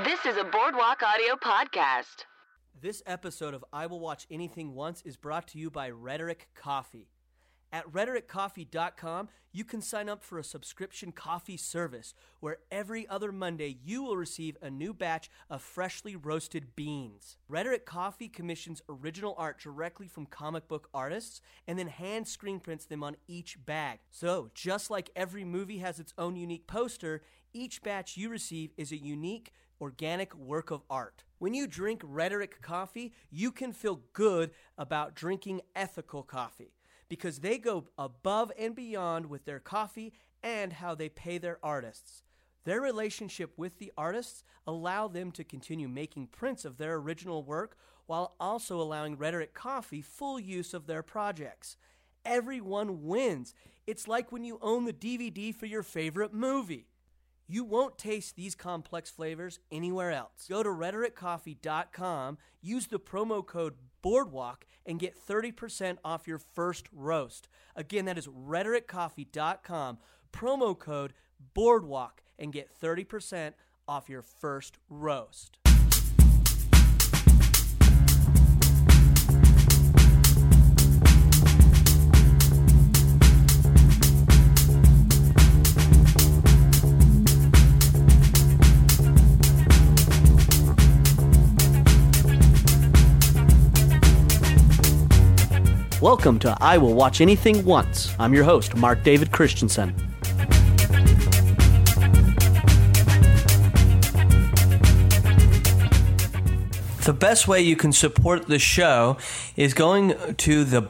This is a Boardwalk Audio podcast. This episode of I Will Watch Anything Once is brought to you by Rhetoric Coffee. At rhetoriccoffee.com, you can sign up for a subscription coffee service where every other Monday you will receive a new batch of freshly roasted beans. Rhetoric Coffee commissions original art directly from comic book artists and then hand screen prints them on each bag. So, just like every movie has its own unique poster, each batch you receive is a unique, organic work of art. When you drink Rhetoric Coffee, you can feel good about drinking ethical coffee, because they go above and beyond with their coffee and how they pay their artists. Their relationship with the artists allow them to continue making prints of their original work while also allowing Rhetoric Coffee full use of their projects. Everyone wins. It's like when you own the DVD for your favorite movie. You won't taste these complex flavors anywhere else. Go to rhetoriccoffee.com, use the promo code BOARDWALK, and get 30% off your first roast. Again, that is rhetoriccoffee.com, promo code BOARDWALK, and get 30% off your first roast. Welcome to I Will Watch Anything Once. I'm your host, Mark David Christensen. The best way you can support the show is going to the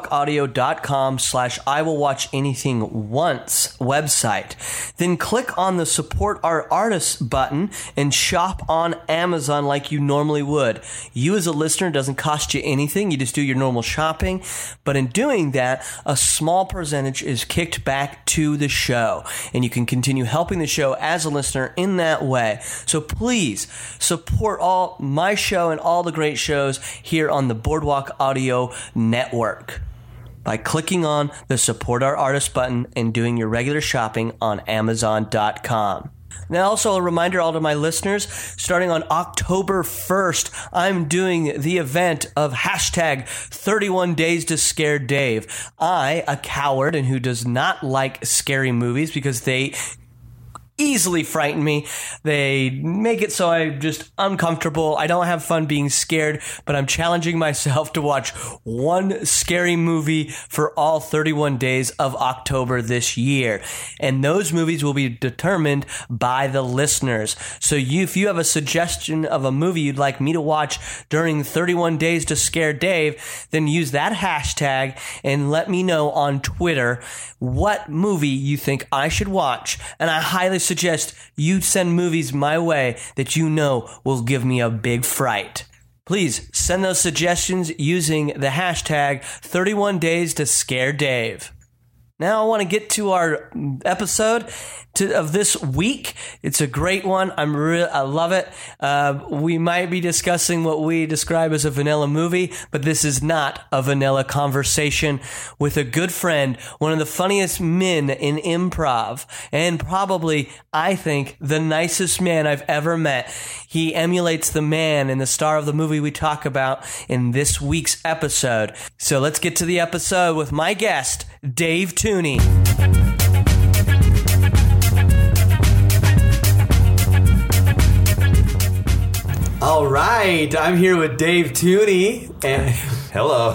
boardwalkaudio.com/I-will-watch-anything-once website. Then click on the Support Our Artists button and shop on Amazon like you normally would. You as a listener, it doesn't cost you anything. You just do your normal shopping. But in doing that, a small percentage is kicked back to the show. And you can continue helping the show as a listener in that way. So please support all my show and all the great shows here on the Boardwalk Audio Network by clicking on the Support Our Artists button and doing your regular shopping on Amazon.com. Now, also a reminder all to my listeners, starting on October 1st, I'm doing the event of hashtag 31 Days to Scare Dave. I, a coward and who does not like scary movies because they easily frighten me. They make it so I'm just uncomfortable. I don't have fun being scared, but I'm challenging myself to watch one scary movie for all 31 days of October this year. And those movies will be determined by the listeners. So if you have a suggestion of a movie you'd like me to watch during 31 Days to Scare Dave, then use that hashtag and let me know on Twitter what movie you think I should watch. And I highly suggest you send movies my way that you know will give me a big fright. Please send those suggestions using the hashtag 31 Days to Scare Dave. Now I want to get to our episode of this week. It's a great one. I love it. We might be discussing what we describe as a vanilla movie, but this is not a vanilla conversation with a good friend, one of the funniest men in improv, and probably, I think, the nicest man I've ever met. He emulates the man and the star of the movie we talk about in this week's episode. So let's get to the episode with my guest, Dave Tooney. All right, I'm here with Dave Tooney, and hello.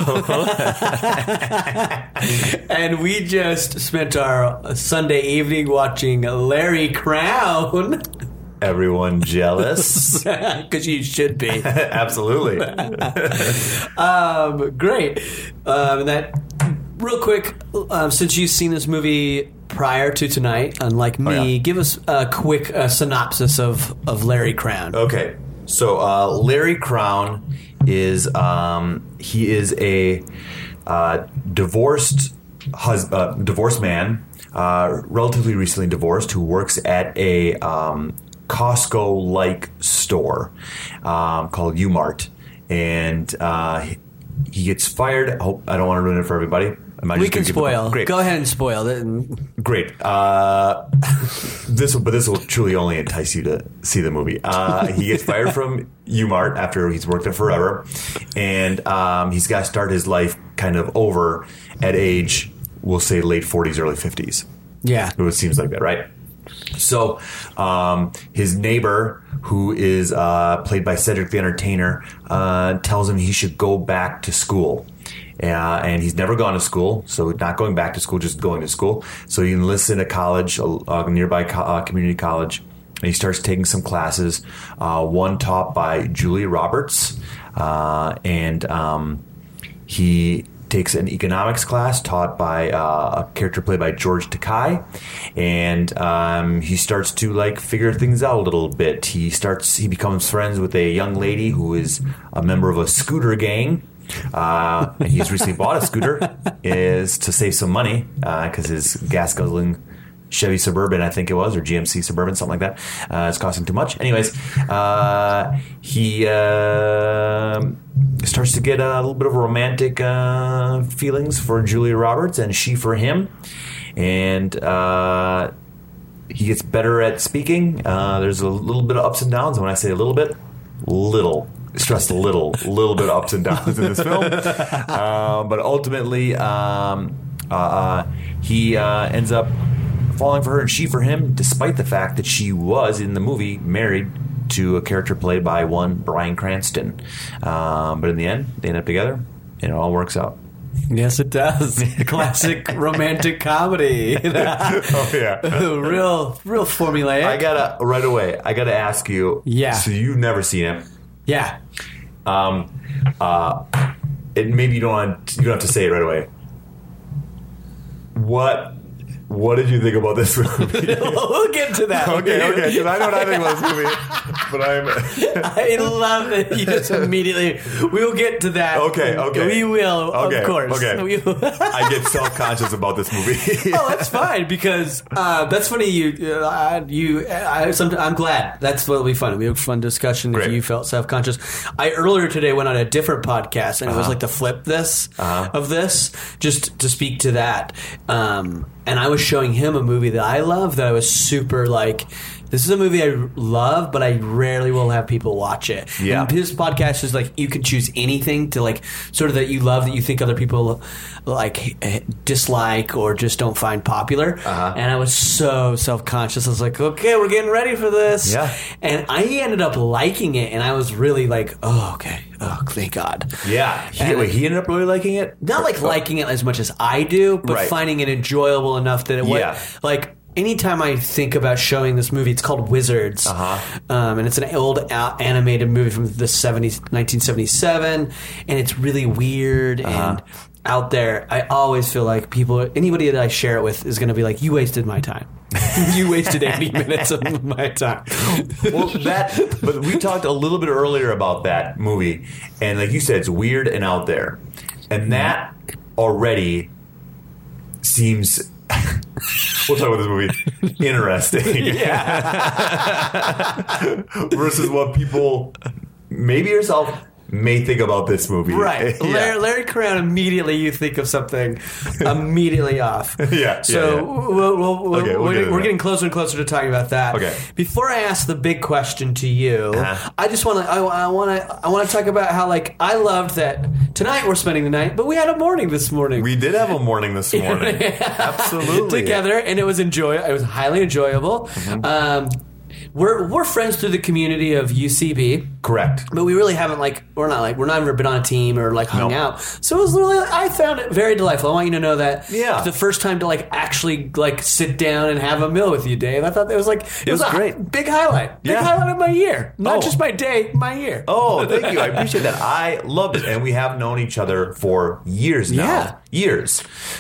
And we just spent our Sunday evening watching Larry Crowne. Everyone jealous? Because you should be. Absolutely. Great. That real quick, since you've seen this movie prior to tonight, unlike me, give us a quick synopsis of Larry Crowne. Okay. So Larry Crowne is he is a divorced man, relatively recently divorced, who works at a Costco-like store called U-Mart, and he gets fired. I don't want to ruin it for everybody. We can spoil. Great. Go ahead and spoil it. Great. This will truly only entice you to see the movie. He gets fired from Umart after he's worked there forever, and he's got to start his life kind of over at age, we'll say, late 40s, early 50s. Yeah. It seems like that, right? So his neighbor, who is played by Cedric the Entertainer, tells him he should go back to school. And he's never gone to school, so not going back to school, just going to school. So he enlists in a college, a nearby community college, and he starts taking some classes, one taught by Julia Roberts, and he takes an economics class taught by a character played by George Takei, and he starts to figure things out a little bit. He becomes friends with a young lady who is a member of a scooter gang. He's recently bought a scooter is to save some money because his gas guzzling Chevy Suburban, I think it was, or GMC Suburban, something like that, is costing too much. Anyways, he starts to get a little bit of romantic feelings for Julia Roberts, and she for him, and he gets better at speaking. There's a little bit of ups and downs, and when I say a little bit, stressed a little bit ups and downs in this film, but ultimately he ends up falling for her and she for him, despite the fact that she was in the movie married to a character played by one Bryan Cranston. But in the end, they end up together, and it all works out. Yes, it does. Classic romantic comedy. Oh yeah, real formulaic. I gotta ask you. Yeah. So you've never seen it? Yeah. Maybe you don't have to say it right away. What did you think about this movie? We'll get to that. Okay, because I know what I think about this movie, but I love that you just immediately. We will get to that. Okay. We will, of course. Okay. I get self-conscious about this movie. Oh, that's fine because that's funny. I'm glad. That's what'll be fun. We have a fun discussion. Great. If you felt self-conscious, I earlier today went on a different podcast and it was like the flip this of this, just to speak to that. And I was showing him a movie that I love that I was super this is a movie I love, but I rarely will have people watch it. Yeah. And his podcast is you can choose anything to sort of that you love that you think other people dislike or just don't find popular. And I was so self-conscious. I was like, okay, we're getting ready for this. Yeah. And I ended up liking it, and I was really oh, okay. Oh, thank God. Yeah. He ended up really liking it? Not liking it as much as I do, but Right. finding it enjoyable enough that it was anytime I think about showing this movie, it's called Wizards, and it's an old animated movie from the 1977, and it's really weird and out there. I always feel like anybody that I share it with is going to be like, you wasted my time. You wasted 80 minutes of my time. But we talked a little bit earlier about that movie, and like you said, it's weird and out there, and that already seems. We'll talk about this movie. Interesting. Yeah. Versus what people, maybe yourself, may think about this movie. Right. Yeah. Larry Crown, immediately you think of something immediately off. Yeah. So we're getting closer and closer to talking about that. Okay. Before I ask the big question to you, I just want to I want to talk about how I loved that tonight we're spending the night, but we had a morning this morning. We did have a morning this morning. Absolutely. Together, and it was highly enjoyable. We're friends through the community of UCB. Correct. But we really haven't we're not ever been on a team or hung out. So it was really, I found it very delightful. I want you to know that. Yeah. The first time to actually sit down and have a meal with you, Dave. I thought it was it was great. Big highlight. Big highlight of my year. Not just my day, my year. Oh, thank you. I appreciate that. I love it. And we have known each other for years now. Yeah. Years.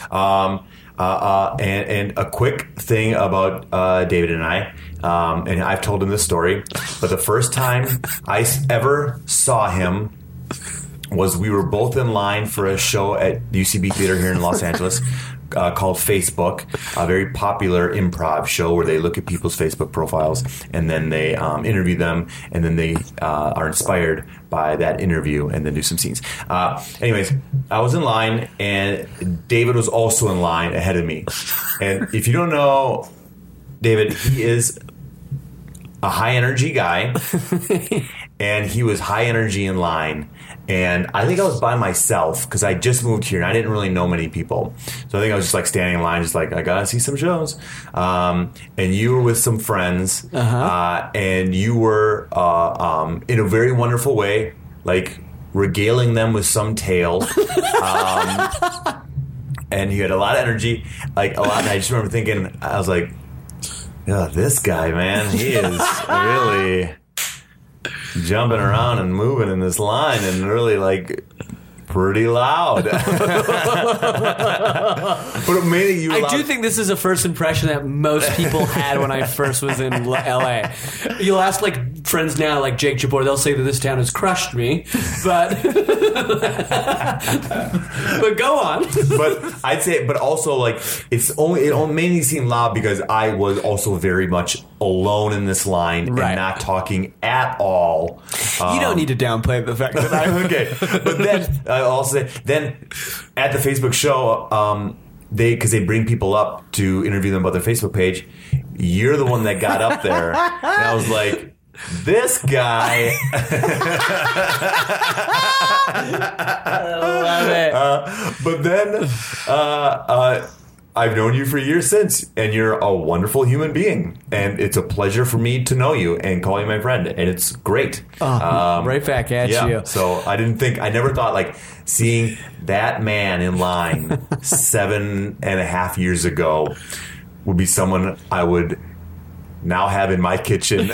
And a quick thing about David and I, and I've told him this story, but the first time I ever saw him was we were both in line for a show at UCB Theater here in Los Angeles called Facebook, a very popular improv show where they look at people's Facebook profiles and then they interview them, and then they are inspired by that interview and then do some scenes. Anyways, I was in line, and David was also in line ahead of me. And if you don't know David, he is a high energy guy, and he was high energy in line. And I think I was by myself because I just moved here and I didn't really know many people. So I think I was just like standing in line, just like, I gotta see some shows. And you were with some friends, and you were in a very wonderful way, like regaling them with some tale. And you had a lot of energy, like a lot. And I just remember thinking, I was like, yeah, this guy, man, he is really jumping around and moving in this line and really like pretty loud. But mainly you. I do think this is a first impression that most people had when I first was in LA. You'll ask like friends now, like Jake Jabor, they'll say that this town has crushed me, but but go on. But I'd say, but also like it mainly seemed loud because I was also very much alone in this line and not talking at all. You don't need to downplay the fact that I okay, but then I'll also say then at the Facebook show, because they bring people up to interview them about their Facebook page. You're the one that got up there, and I was like, this guy. I love it. But then I've known you for years since, and you're a wonderful human being, and it's a pleasure for me to know you and call you my friend, and it's great. Right back at you. So I never thought like seeing that man in line 7.5 years ago would be someone I would now have in my kitchen.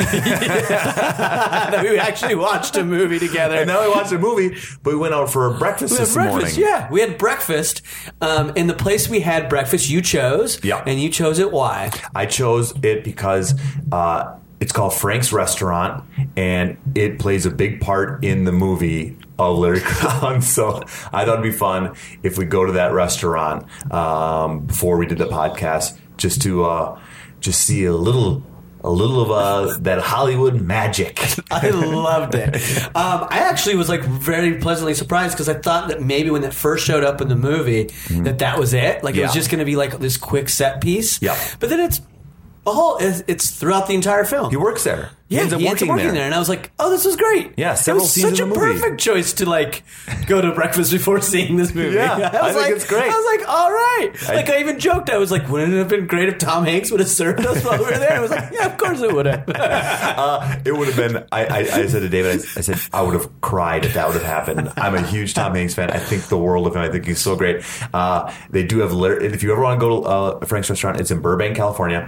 That we actually watched a movie together. And now we watched a movie, but we went out for breakfast this morning. Yeah, we had breakfast. In the place we had breakfast, you chose. Yeah. And you chose it why? I chose it because it's called Frank's Restaurant, and it plays a big part in the movie of Larry Crown. So I thought it'd be fun if we go to that restaurant before we did the podcast, just to just see a little of that Hollywood magic. I loved it. I actually was like very pleasantly surprised because I thought that maybe when it first showed up in the movie that was it. Like it was just going to be like this quick set piece. Yeah. But then it's throughout the entire film. He works there. Yeah, he ends up working there. And I was like, oh, this was great. Yeah, several scenes such in the a movie. perfect choice to like go to breakfast before seeing this movie. Yeah, I think it's great. I was like, all right. I even joked. I was like, wouldn't it have been great if Tom Hanks would have served us while we were there? I was like, yeah, of course it would have. It would have been, I said to David, I said, I would have cried if that would have happened. I'm a huge Tom Hanks fan. I think the world of him. I think he's so great. They do have, if you ever want to go to Frank's Restaurant, it's in Burbank, California,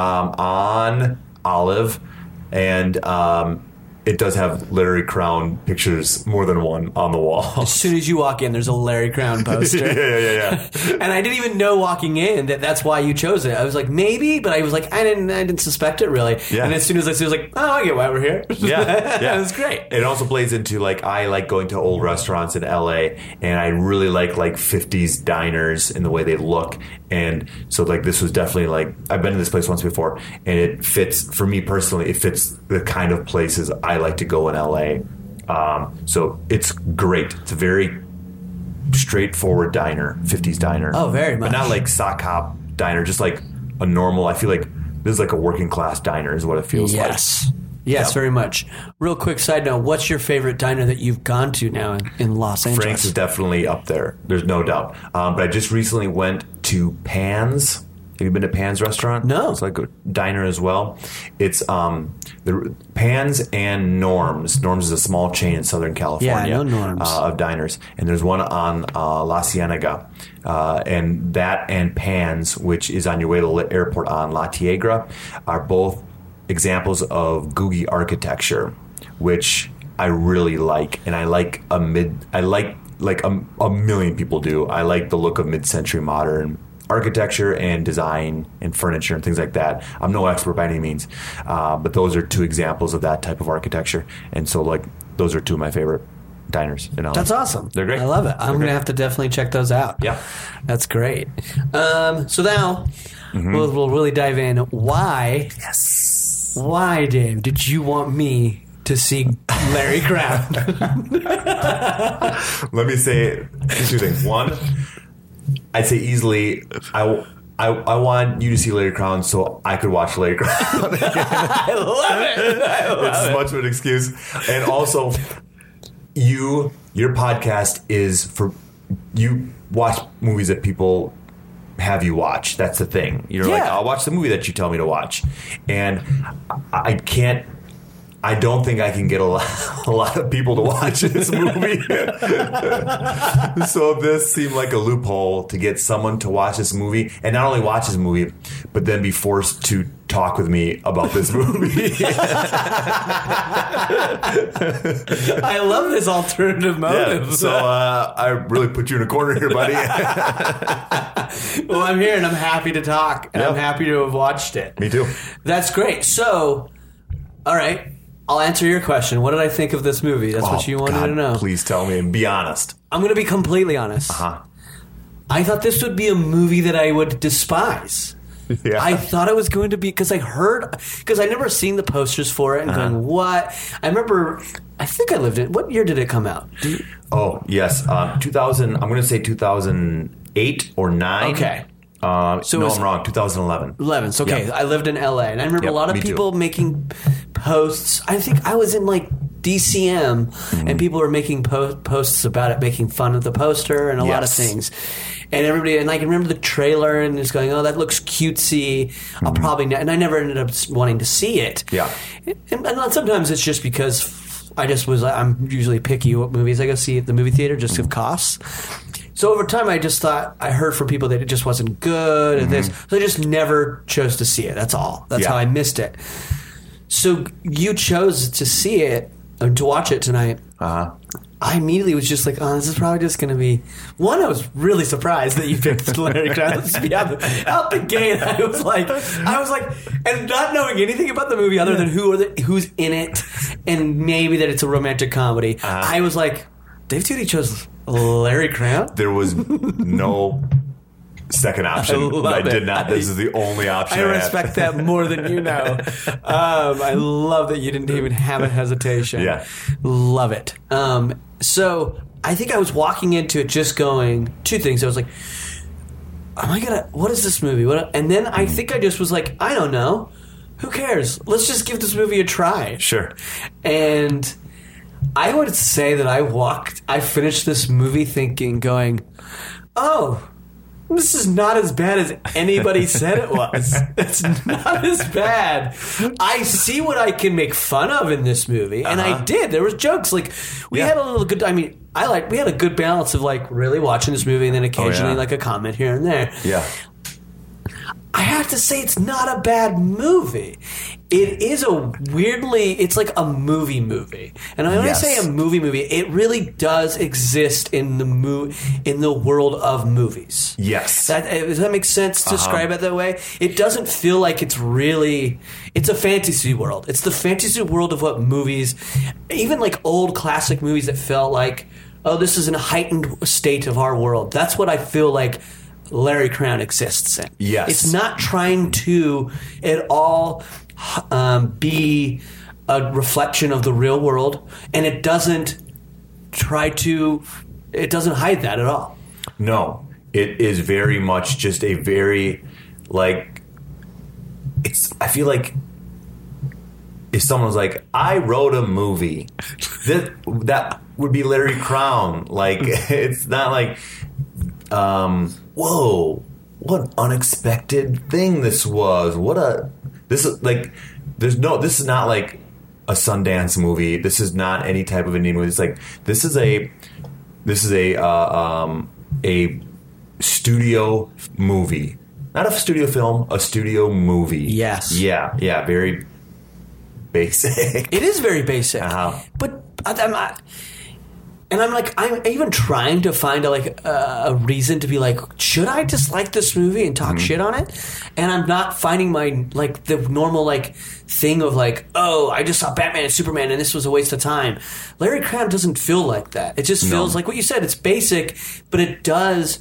on Olive. And it does have Larry Crown pictures, more than one, on the wall. As soon as you walk in, there's a Larry Crown poster. Yeah. And I didn't even know walking in that that's why you chose it. I was like, maybe, but I was like, I didn't suspect it really. Yeah. And as soon as I see it, I was like, oh, I get why we're here. Yeah. It was great. It also plays into like, I like going to old restaurants in LA, and I really like 50s diners and the way they look. And so like this was definitely like, I've been to this place once before, and it fits, for me personally, it fits the kind of places I like to go in LA. So it's great. It's a very straightforward diner, 50s diner. Oh, very much. But not like sock hop diner, just like a normal, I feel like this is like a working class diner is what it feels like. Yes, very much. Real quick side note, what's your favorite diner that you've gone to now in Los Angeles? Frank's is definitely up there. There's no doubt. But I just recently went to Pan's. Have you been to Pan's Restaurant? No. It's like a diner as well. It's the Pan's and Norm's. Norm's is a small chain in Southern California. Yeah, I know Norm's. Of diners. And there's one on La Cienega. And that and Pan's, which is on your way to the airport on La Tiegra, are both examples of Googie architecture, which I really like. And I like a million people do. I like the look of mid-century modern architecture and design and furniture and things like that. I'm no expert by any means, but those are two examples of that type of architecture. And so like those are two of my favorite diners in LA. That's awesome. They're great. I love it. I'm going to great. have to definitely check those out. Yeah. That's great. So now we'll really dive in. Why? Yes. Why, Dave, did you want me to see Larry Crown? Let me say two things. One, I'd say easily, I want you to see Larry Crown so I could watch Larry Crown. I love it. It's as much of an excuse. And also, your podcast is for, you watch movies that people have you watch. That's the thing. You're like, I'll watch the movie that you tell me to watch. And I don't think I can get a lot of people to watch this movie. So this seemed like a loophole to get someone to watch this movie, and not only watch this movie, but then be forced to talk with me about this movie. I love this alternative motive. Yeah, so I really put you in a corner here, buddy. Well, I'm here and I'm happy to talk, and I'm happy to have watched it. Me too. That's great. So, all right. I'll answer your question. What did I think of this movie? That's what you wanted to know. Please tell me and be honest. I'm going to be completely honest. I thought this would be a movie that I would despise. Yeah. I thought it was going to be, because I never seen the posters for it and going, what? I remember, I think I lived in, what year did it come out? Oh, yes. 2000, I'm going to say 2008 or 9. Okay. I'm wrong. 2011. 11. So, okay. Yep. I lived in LA, and I remember a lot of people making posts. I think I was in like DCM, and people were making posts about it, making fun of the poster and a lot of things. And everybody, and I can remember the trailer and just going, "Oh, that looks cutesy." I'll probably, and I never ended up wanting to see it. Yeah. And sometimes it's just because I'm usually picky what movies I go see at the movie theater just of costs. So over time, I just thought, I heard from people that it just wasn't good and this. So I just never chose to see it. That's all. That's how I missed it. So you chose to see it, or to watch it tonight. I immediately was just like, oh, this is probably just going to be... One, I was really surprised that you picked Larry Crown. Out the gate, I was like, and not knowing anything about the movie other than who's in it, and maybe that it's a romantic comedy, I was like, Dave Tootie chose Larry Crown? There was no second option. I did not. This is the only option I respect that more than you know. I love that you didn't even have a hesitation. Yeah. Love it. So I think I was walking into it just going, two things. I was like, what is this movie? And then I think I just was like, I don't know. Who cares? Let's just give this movie a try. Sure. And I would say that I finished this movie going, oh, this is not as bad as anybody said it was. It's not as bad. I see what I can make fun of in this movie, and I did. There was jokes. Like, we had a little good, we had a good balance of like really watching this movie and then occasionally like a comment here and there. Yeah. I have to say it's not a bad movie. It is it's like a movie. And when I say a movie, it really does exist in the world of movies. Yes. Does that make sense to describe it that way? It doesn't feel like it's a fantasy world. It's the fantasy world of what movies, even like old classic movies that felt like, oh, this is in a heightened state of our world. That's what I feel like Larry Crown exists in. Yes. It's not trying to at all be a reflection of the real world, and it doesn't hide that at all. No. It is very much just a very, like, I feel like if someone was like, I wrote a movie, that would be Larry Crown. Like, it's not like, whoa, what an unexpected thing this was. This is not like a Sundance movie. This is not any type of Indian movie. It's like, this is a studio movie. Not a studio film, a studio movie. Yes. Yeah, very basic. It is very basic. Uh-huh. But And I'm even trying to find a reason to be like, should I dislike this movie and talk shit on it? And I'm not finding my the normal thing of oh, I just saw Batman and Superman and this was a waste of time. Larry Crown doesn't feel like that. It just feels like what you said. It's basic, but it does.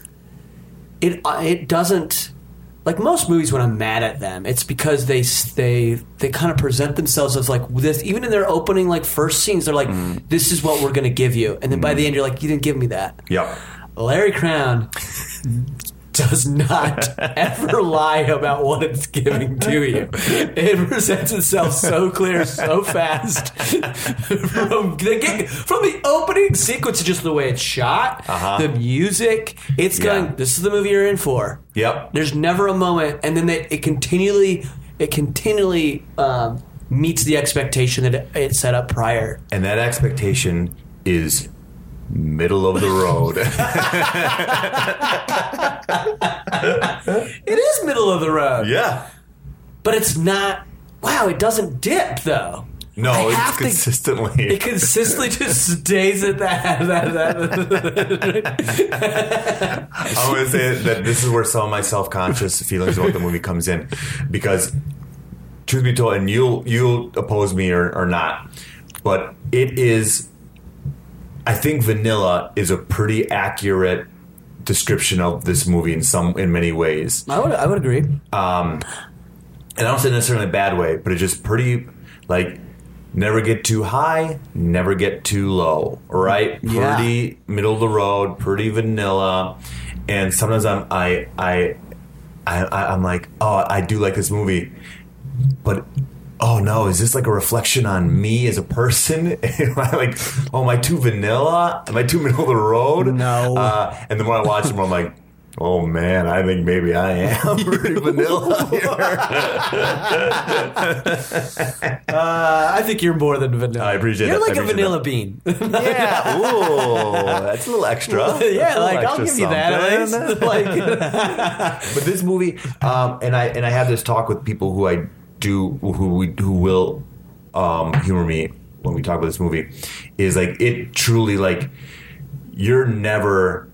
It doesn't. Like most movies, when I'm mad at them, it's because they kind of present themselves as this. Even in their opening first scenes, they're like, "This is what we're going to give you," and then by the end, you're like, "You didn't give me that." Yep. Larry Crown does not ever lie about what it's giving to you. It presents itself so clear, so fast. From the opening sequence, just the way it's shot, the music, it's going, this is the movie you're in for. Yep. There's never a moment, and then it continually meets the expectation that it set up prior. And that expectation is middle of the road. It is middle of the road. Yeah. But it's not. Wow, it doesn't dip though. No, it's consistently. It consistently just stays at that. I'm going to say that this is where some of my self-conscious feelings about the movie comes in, because truth be told, and you'll oppose me or not, but it is. I think vanilla is a pretty accurate description of this movie in many ways. I would agree. And I don't say necessarily in a bad way, but it's just pretty never get too high, never get too low, right? Yeah. Pretty middle of the road, pretty vanilla. And sometimes I'm like, oh, I do like this movie, but oh no, is this a reflection on me as a person? Am I am I too vanilla? Am I too middle of the road? No. And the more I watch it, the more I'm like, oh man, I think maybe I am pretty vanilla here. I think you're more than vanilla. I appreciate you're that. You're like a vanilla bean. Yeah. Ooh, that's a little extra. Yeah, I'll give you that at least. But this movie, and I have this talk with people who will humor me when we talk about this movie, is it truly you're never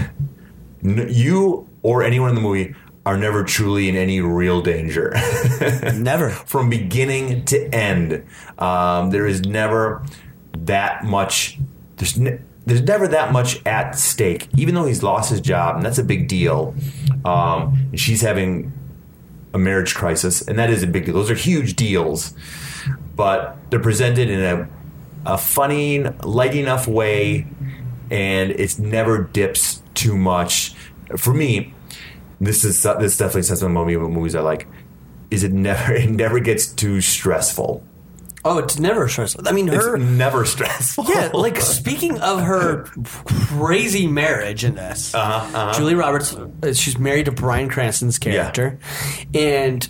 you or anyone in the movie are never truly in any real danger. Never. From beginning to end. There is never that much. There's never that much at stake, even though he's lost his job, and that's a big deal. And she's having a marriage crisis, and that is a big deal. Those are huge deals, but they're presented in a funny, light enough way, and it's never dips too much. For me, this definitely says something about me about movies I like. Is it never gets too stressful. Oh, it's never stressful. I mean, it's never stressful. Yeah, speaking of her crazy marriage in this, Julia Roberts, she's married to Bryan Cranston's character, and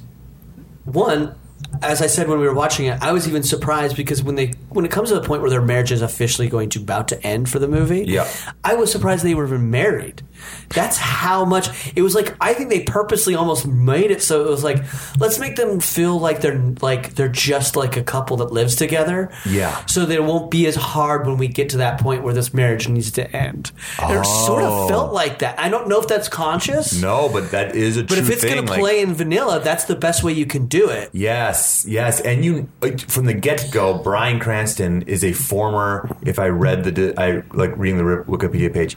as I said when we were watching it, I was even surprised because when it comes to the point where their marriage is officially about to end for the movie, I was surprised they were even married. That's how much it was I think they purposely almost made it so it was let's make them feel like they're just a couple that lives together. Yeah. So that it won't be as hard when we get to that point where this marriage needs to end. It sort of felt like that. I don't know if that's conscious. No, but that is a true thing. But if it's going to play in vanilla, that's the best way you can do it. Yes, and from the get-go, Bryan Cranston is a former. If I read reading the Wikipedia page,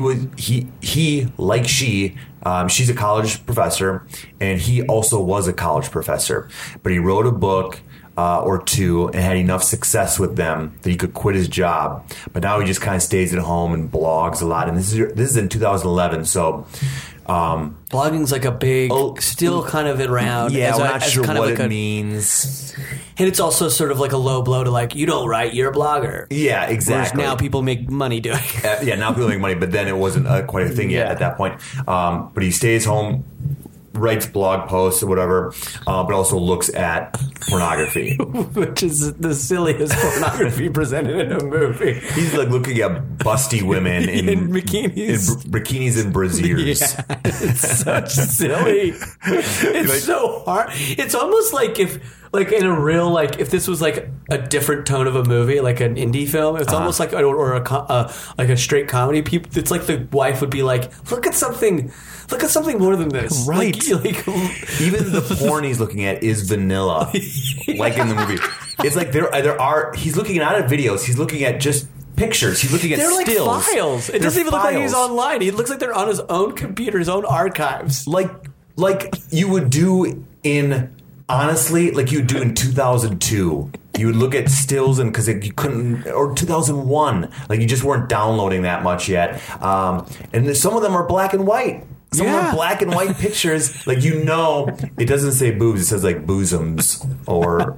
he like she's a college professor, and he also was a college professor, but he wrote a book or two and had enough success with them that he could quit his job. But now he just kind of stays at home and blogs a lot. And this is in 2011, so. Blogging's a big, still kind of around. Yeah, we're not sure what it means. And it's also sort of a low blow to you don't write, you're a blogger. Yeah, exactly. Whereas now people make money doing it. Yeah, now people make money, but then it wasn't quite a thing yet at that point. But he stays home, writes blog posts or whatever, but also looks at pornography. Which is the silliest pornography presented in a movie. He's looking at busty women in bikinis. In bikinis and brasiers. Yeah, it's such silly. It's so hard. It's almost like if like in a real, like if this was like a different tone of a movie, like an indie film, it's almost like like a straight comedy. People, it's like the wife would be like, look at something more than this, Right. Like Even the porn he's looking at is vanilla, like in the movie. It's like there are. He's looking not at videos. He's looking at just pictures. He's looking at they're stills. like files. It They're doesn't even look like he's files. online. He looks like they're on his own computer, his own archives. Like you would do in. Honestly, like you would do in 2002, you would look at stills and because you couldn't, or 2001, like you just weren't downloading that much yet. And some of them are black and white. Some of them are black and white pictures. Like it doesn't say boobs. It says like bosoms or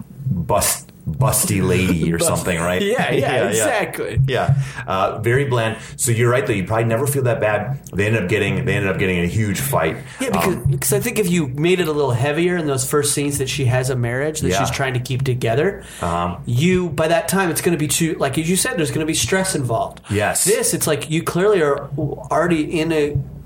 busty lady or something, right? Yeah, exactly. Yeah, very bland. So you're right though. You probably never feel that bad. They ended up getting a huge fight. Yeah, because I think if you made it a little heavier in those first scenes that she has a marriage that she's trying to keep together, you by that time it's going to be too, like as you said, there's going to be stress involved. Yes. It's like you clearly are already in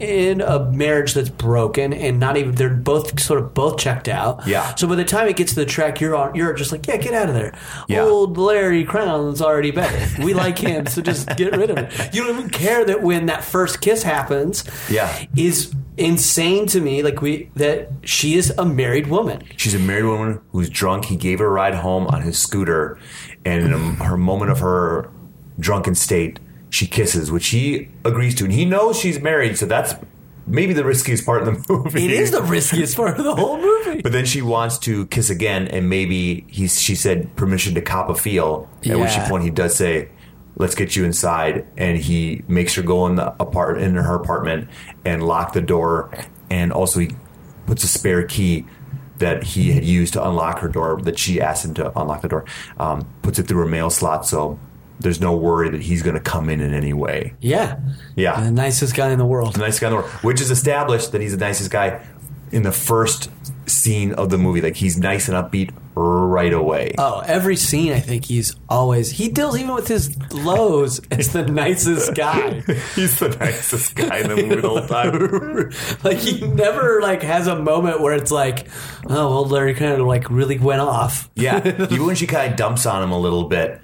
a marriage that's broken and not even they're both checked out. Yeah. So by the time it gets to the track you're just like, yeah, get out of there. Yeah. Old Larry Crown's already better. We like him, so just get rid of it. You don't even care that when that first kiss happens. Yeah. Is insane to me. That she is a married woman. She's a married woman who's drunk. He gave her a ride home on his scooter, and in her moment of her drunken state, she kisses, which he agrees to, and he knows she's married, so that's maybe the riskiest part of the movie. It is the riskiest part of the whole movie. But then she wants to kiss again, and maybe she said permission to cop a feel. At which point he does say, "Let's get you inside," and he makes her go in her apartment and lock the door, and also he puts a spare key that he had used to unlock her door, that she asked him to unlock the door, puts it through her mail slot, so there's no worry that he's going to come in any way. Yeah. Yeah. The nicest guy in the world. The nicest guy in the world, which is established that he's the nicest guy in the first scene of the movie. Like, he's nice and upbeat right away. Oh, every scene, I think he deals even with his lows as the nicest guy. He's the nicest guy in the movie the whole time. Like, he never, has a moment where it's like, oh, well, Larry kind of, really went off. Yeah. Even when she kind of dumps on him a little bit,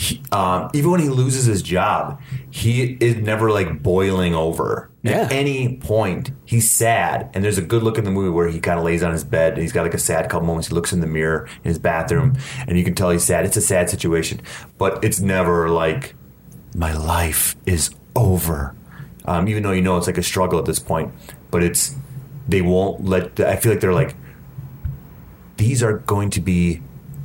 even when he loses his job, he is never, boiling over. Yeah. At any point, he's sad. And there's a good look in the movie where he kind of lays on his bed and he's got, a sad couple moments. He looks in the mirror in his bathroom, and you can tell he's sad. It's a sad situation. But it's never my life is over. Even though it's a struggle at this point. But they won't let... I feel like they're these are going to be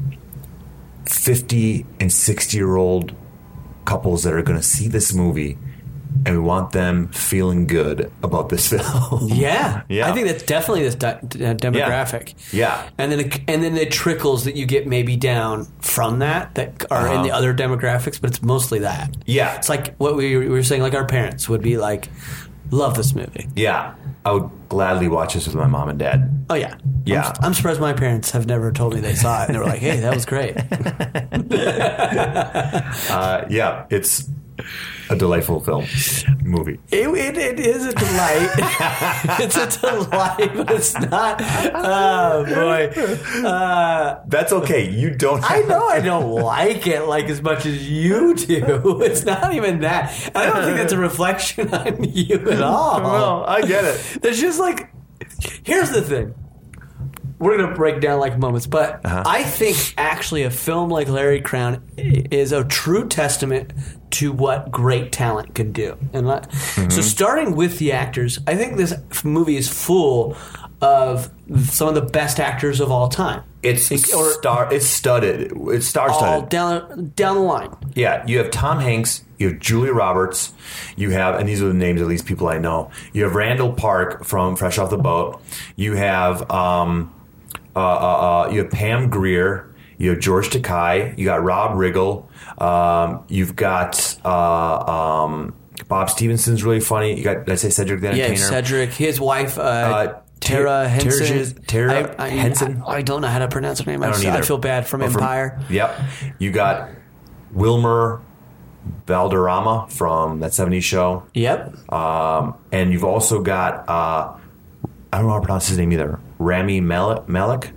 50 and 60-year-old couples that are going to see this movie, and we want them feeling good about this film. Yeah. Yeah. I think that's definitely this demographic. Yeah. And then the trickles that you get maybe down from that are in the other demographics, but it's mostly that. Yeah. It's like what we were saying, our parents would be love this movie. Yeah. I would gladly watch this with my mom and dad. Oh, yeah. Yeah. I'm surprised my parents have never told me they saw it. And they were like, hey, that was great. Yeah. It's a delightful movie. It is a delight. It's a delight, but it's not. Oh, boy. That's okay. You don't I know I don't like it as much as you do. It's not even that. I don't think that's a reflection on you at all. Well, I get it. It's just here's the thing. We're going to break down moments, but I think actually a film like Larry Crown is a true testament to what great talent can do. And so starting with the actors, I think this movie is full of some of the best actors of all time. It's studded. It's star-studded. All down the line. Yeah, you have Tom Hanks, you have Julia Roberts, you have, and these are the names of these people I know. You have Randall Park from Fresh Off the Boat. You have Pam Grier. You have George Takei. You got Rob Riggle. You've got Bob Stevenson's really funny. You got, did I say Cedric the Entertainer? Yeah, Cedric. His wife, Tara Henson. Tara Henson. I don't know how to pronounce her name. I don't either. I feel bad from Empire. Yep. You got Wilmer Valderrama from That 70s Show. Yep. And you've also got, I don't know how to pronounce his name either, Rami Malek.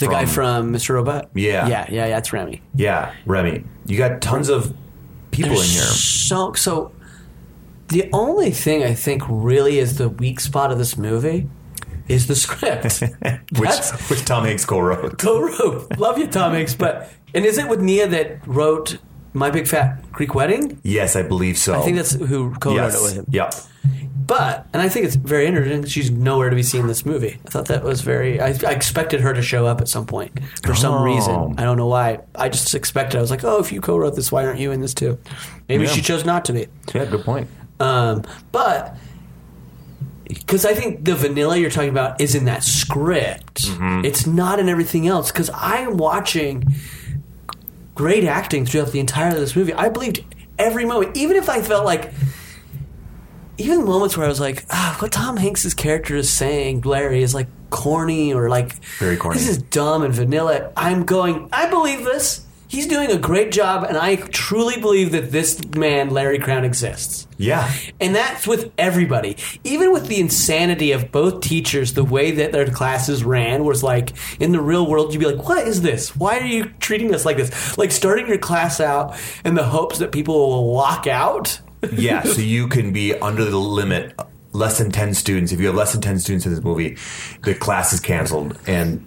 The guy from Mr. Robot? Yeah. Yeah, that's Remy. Yeah, Remy. You got tons of people in here. So the only thing I think really is the weak spot of this movie is the script. which Tom Hanks co-wrote. Love you, Tom Hanks. And is it with Nia that wrote My Big Fat Greek Wedding? Yes, I believe so. I think that's who co-wrote it with him. Yeah. And I think it's very interesting. She's nowhere to be seen in this movie. I thought that was very. I expected her to show up at some point for some reason. I don't know why. I just expected. I was like, if you co-wrote this, why aren't you in this too? Maybe she chose not to be. Yeah, good point. But because I think the vanilla you're talking about is in that script. Mm-hmm. It's not in everything else. Because I am watching great acting throughout the entire of this movie. I believed every moment, even if I felt like. Even moments where I was like, what Tom Hanks' character is saying, Larry, is like corny or like very corny. This is dumb and vanilla. I'm going, I believe this. He's doing a great job, and I truly believe that this man, Larry Crown, exists. Yeah. And that's with everybody. Even with the insanity of both teachers, the way that their classes ran was like, in the real world, you'd be like, what is this? Why are you treating us like this? Like starting your class out in the hopes that people will walk out. Yeah, so you can be under the limit, less than 10 students. If you have less than 10 students in this movie, the class is canceled. And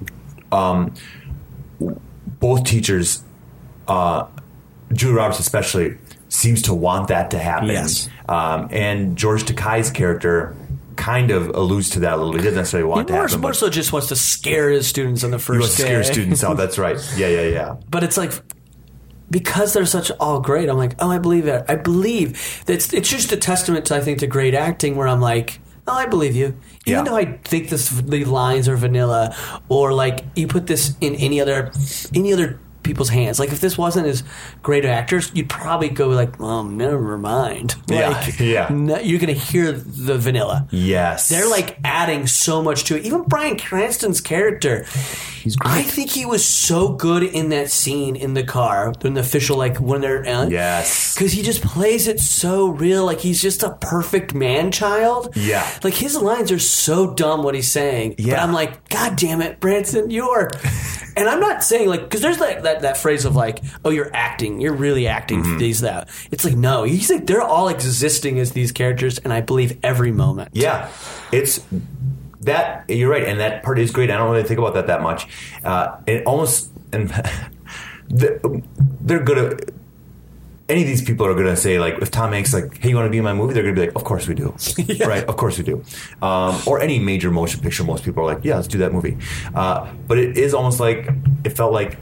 both teachers, Julia Roberts especially, seems to want that to happen. Yes. And George Takei's character kind of alludes to that a little. He doesn't necessarily want to happen. More so just wants to scare his students on the first day. He wants to scare students out, that's right. Yeah. But it's like... Because they're such all great, I'm like, I believe it. I believe that it's just a testament to, I think, to great acting where I'm like, I believe you. Even though I think the lines are vanilla, or like you put this in any other people's hands. Like if this wasn't as great actors, you'd probably go like, never mind. Like, no, you're gonna hear the vanilla. Yes, they're like adding so much to it. Even Bryan Cranston's character, he's great. I think he was so good in that scene in the car, in the official, like when they're yes, because he just plays it so real. Like he's just a perfect man child. Yeah, like his lines are so dumb what he's saying. Yeah, but I'm like, God damn it, Branson, you're. And I'm not saying like because there's that phrase of like, you're acting, you're really acting for these that. It's like no, he's like they're all existing as these characters, and I believe every moment. Yeah, it's that you're right, and that part is great. I don't really think about that much. It almost and they're gonna. Any of these people are gonna say like, if Tom Hanks like, hey, you want to be in my movie? They're gonna be like, of course we do, right? Of course we do. Or any major motion picture, most people are like, yeah, let's do that movie. But it is almost like it felt like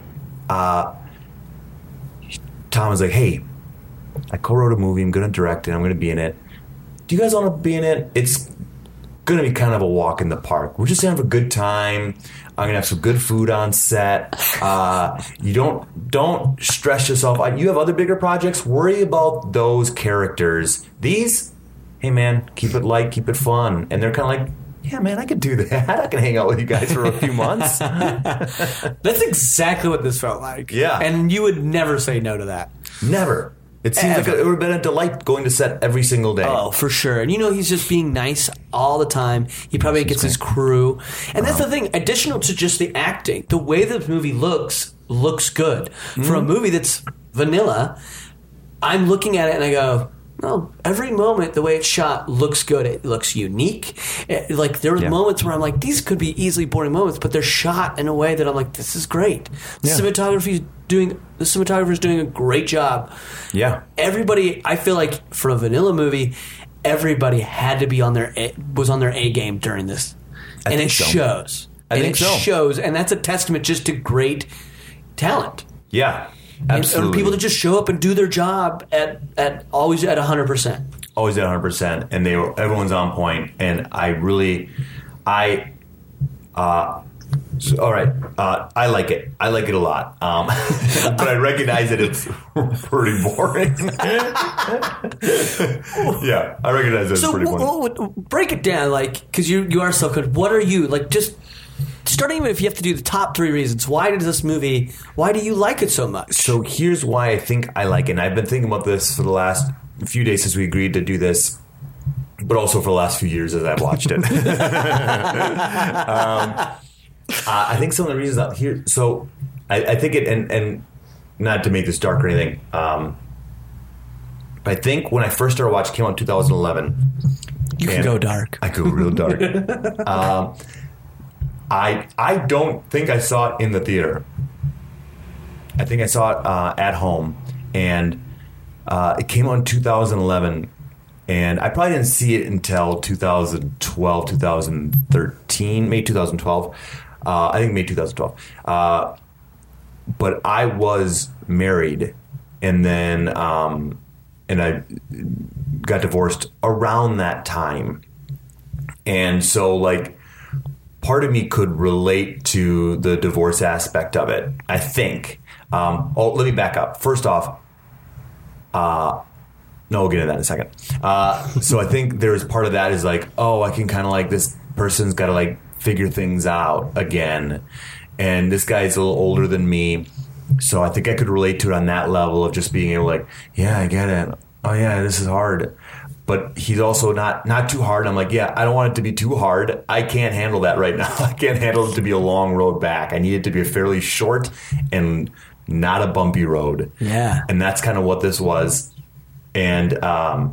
Tom was like, hey, I co-wrote a movie. I'm gonna direct it. I'm gonna be in it. Do you guys want to be in it? It's gonna be kind of a walk in the park. We're just gonna have a good time. I'm gonna have some good food on set. You don't stress yourself out. You have other bigger projects. Worry about those characters. These, hey man, keep it light, keep it fun. And they're kind of like, yeah, man, I could do that. I can hang out with you guys for a few months. That's exactly what this felt like. Yeah, and you would never say no to that. Never. It seems like it would have been a delight going to set every single day. Oh, for sure. And he's just being nice all the time. He probably gets his crew. And that's the thing. Additional to just the acting, the way the movie looks good. Mm-hmm. For a movie that's vanilla, I'm looking at it and I go, every moment, the way it's shot looks good. It looks unique. Like there were moments where I'm like, these could be easily boring moments, but they're shot in a way that I'm like, this is great. The cinematographer's doing a great job. Yeah. Everybody, I feel like for a vanilla movie, everybody had to be on their A game during this, and it shows. It shows, and that's a testament just to great talent. Yeah. Absolutely. And people to just show up and do their job at always at 100%. Always at 100%, and everyone's on point. And I like it. I like it a lot. But I recognize that it's pretty boring. Yeah, I recognize that it's pretty boring. Break it down, like, because you are so good. What are you like? Just. Starting with if you have to do the top 3 reasons, why do you like it so much? So here's why I think I like it. And I've been thinking about this for the last few days since we agreed to do this, but also for the last few years as I've watched it. I think some of the reasons out here. So I think it, and not to make this dark or anything. But I think when I first started watching, it came out in 2011. You can go dark. I go real dark. I don't think I saw it in the theater. I think I saw it at home, and it came out in 2011, and I probably didn't see it until 2012, 2013, May 2012. I think May 2012. But I was married, and then and I got divorced around that time, and so like part of me could relate to the divorce aspect of it, I think. Let me back up. First off, no, we'll get into that in a second. So I think there's part of that is like, oh, I can kind of like, this person's got to like figure things out again. And this guy's a little older than me. So I think I could relate to it on that level of just being able to like, yeah, I get it. Oh yeah, this is hard. But he's also not too hard. I'm like, yeah, I don't want it to be too hard. I can't handle that right now. I can't handle it to be a long road back. I need it to be a fairly short and not a bumpy road. Yeah. And that's kind of what this was. And so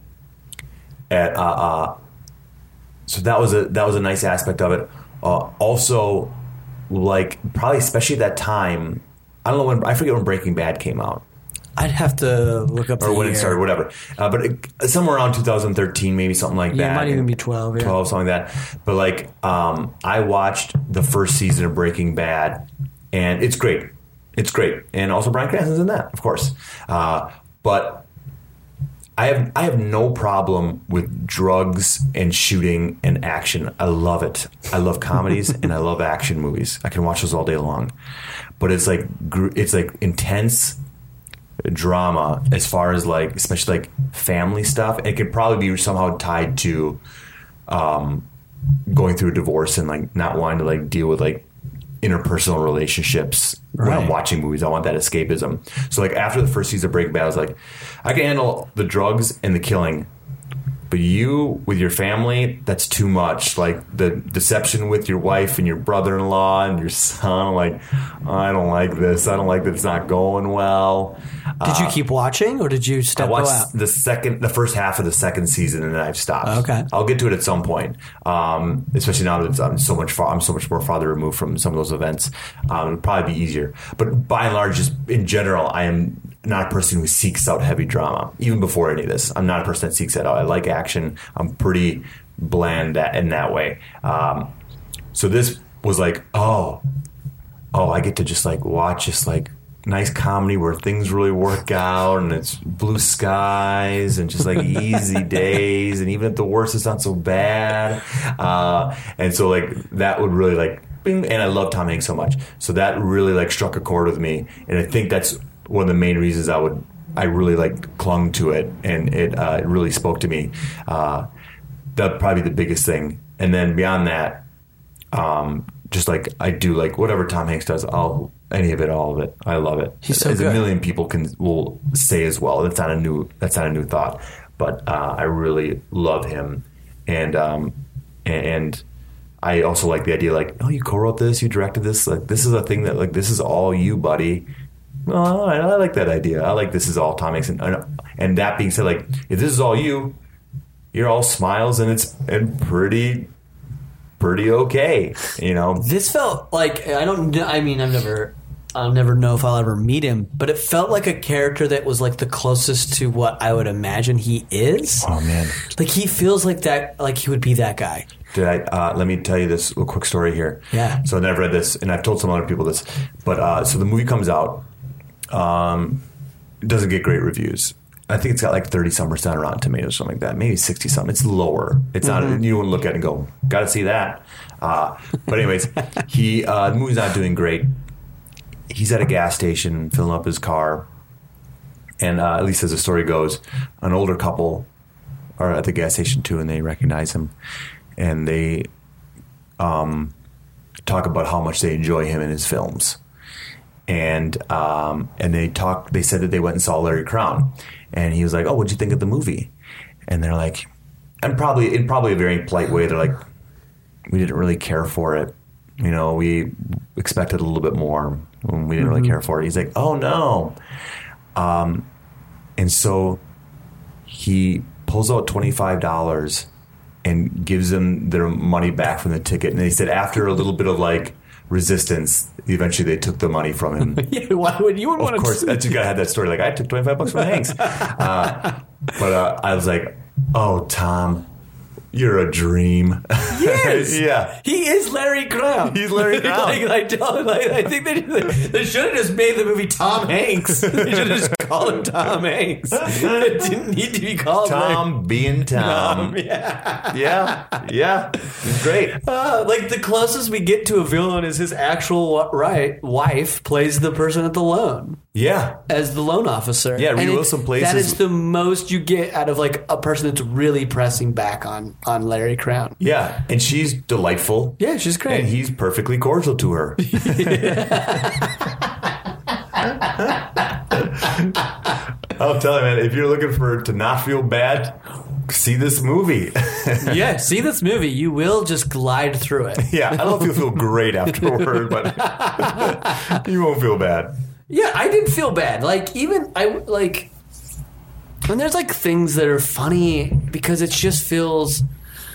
that was a nice aspect of it. Also, like probably especially at that time, I don't know when, I forget when Breaking Bad came out. I'd have to look up or when it started, whatever. But somewhere around 2013, maybe something like that. Yeah, it might even be 12. Yeah. 12, something like that. But like, I watched the first season of Breaking Bad, and it's great. It's great, and also Bryan Cranston's in that, of course. But I have no problem with drugs and shooting and action. I love it. I love comedies and I love action movies. I can watch those all day long. But it's like intense drama as far as like, especially like family stuff. It could probably be somehow tied to going through a divorce and like not wanting to like deal with like interpersonal relationships when I'm watching movies. I want that escapism. So like after the first season of Breaking Bad, I was like, I can handle the drugs and the killing, but you with your family, that's too much. Like the deception with your wife and your brother-in-law and your son, like, I don't like this. I don't like that it's not going well. Did you keep watching, or did you I watched out? the first half of the second season, and then I've stopped. Okay, I'll get to it at some point. Especially now that I'm so much more farther removed from some of those events. It'll probably be easier. But by and large, just in general, I am not a person who seeks out heavy drama. Even before any of this, I'm not a person that seeks that out. I like action. I'm pretty bland in that way. So this was like, oh, I get to just like watch just like nice comedy where things really work out and it's blue skies and just like easy days, and even at the worst it's not so bad, and so like that would really like bing, and I love Tom Hanks so much, so that really like struck a chord with me, and I think that's one of the main reasons I really like clung to it, and it really spoke to me. That'd probably be the biggest thing, and then beyond that, just like I do like whatever Tom Hanks does, any of it, all of it. I love it. He's so As good. a million people will say as well. That's not a new thought, but I really love him, and I also like the idea like, oh, you co-wrote this, you directed this, like this is a thing that like this is all you, buddy. Oh, I like that idea. I like this is all Tom Hanks, and that being said, like if this is all you, you're all smiles and it's pretty okay, you know. This felt like I'll never know if I'll ever meet him, but it felt like a character that was like the closest to what I would imagine he is. Oh man, like he feels like that, like he would be that guy. Let me tell you this little quick story here. Yeah. So I never read this, and I've told some other people this, but so the movie comes out, it doesn't get great reviews. I think it's got like 30-some% on Rotten Tomatoes, something like that. Maybe 60-some. It's lower. It's not. You wouldn't look at it and go, "Got to see that." But anyways, the movie's not doing great. He's at a gas station filling up his car, and at least as the story goes, an older couple are at the gas station too, and they recognize him, and they talk about how much they enjoy him in his films. And they said that they went and saw Larry Crown, and he was like, "Oh, what'd you think of the movie?" And they're like, and probably in a very polite way, they're like, "We didn't really care for it." we expected a little bit more. We didn't really care for it. He's like, oh no. And so he pulls out $25 and gives them their money back from the ticket. And he said after a little bit of like resistance, eventually they took the money from him. Yeah, why would you want to? Of course, that's you gotta have that story. Like I took $25 from Hanks, but I was like, "Oh, Tom, you're a dream." Yes, yeah, he is Larry Crown. He's Larry Crown. I think they should have just made the movie Tom Hanks. They should have just called him Tom Hanks. It didn't need to be called Tom being Tom. Yeah. It's great. Like the closest we get to a villain is his actual wife plays the person at the loan. Yeah, as the loan officer. Yeah, Rita Wilson plays. That is the most you get out of like a person that's really pressing back on Larry Crown. Yeah, and she's delightful. Yeah, she's great, and he's perfectly cordial to her. I'll tell you, man. If you're looking to not feel bad, see this movie. Yeah, see this movie. You will just glide through it. Yeah, I don't know if you'll feel great afterward, but you won't feel bad. Yeah, I didn't feel bad. Like, even, and there's, like, things that are funny because it just feels,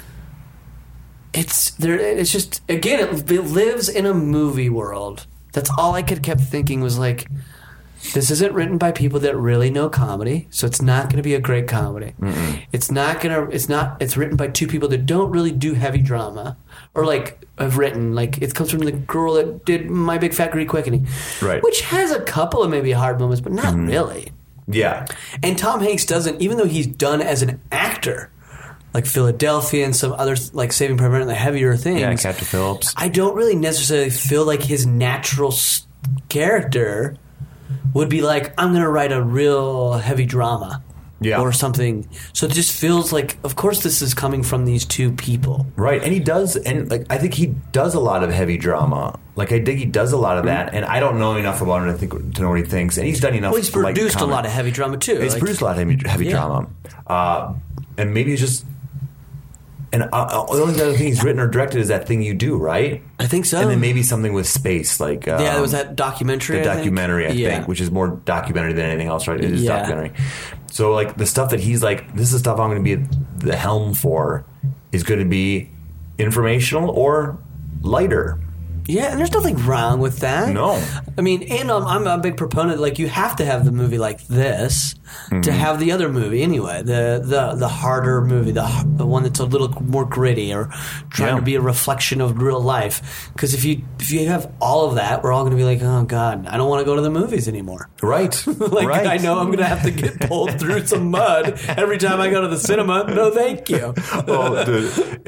it's just, again, it lives in a movie world. That's all I kept thinking was, like, this isn't written by people that really know comedy, so it's not going to be a great comedy. Mm-mm. It's written by two people that don't really do heavy drama, or like have written, like it comes from the girl that did My Big Fat Greek Awakening, right? Which has a couple of maybe hard moments, but not really. Yeah. And Tom Hanks doesn't, even though he's done as an actor, like Philadelphia and some other, like Saving Private Ryan, the heavier things. Yeah, Captain Phillips. I don't really necessarily feel like his natural character would be like, I'm going to write a real heavy drama. Yeah. Or something. So it just feels like, of course, this is coming from these two people. Right. And he does, and like, I think he does a lot of heavy drama. Like, I think he does a lot of that, and I don't know enough about him, I think, to know what he thinks. And he's done enough. Well, he's produced a lot of heavy drama, too. He's produced a lot of heavy drama. And maybe it's just... And the only other thing he's written or directed is That Thing You Do, right? I think so. And then maybe something with space, like... there was that documentary, I think, which is more documentary than anything else, right? It is documentary. So, like, the stuff that he's like, this is stuff I'm going to be at the helm for, is going to be informational or lighter. Yeah, and there's nothing wrong with that. No. I mean, and I'm a big proponent, like, you have to have the movie like this to have the other movie anyway, the harder movie, the one that's a little more gritty or trying to be a reflection of real life. Because if you have all of that, we're all going to be like, oh, God, I don't want to go to the movies anymore. Right. Like, I know I'm going to have to get pulled through some mud every time I go to the cinema. No, thank you. Well, dude,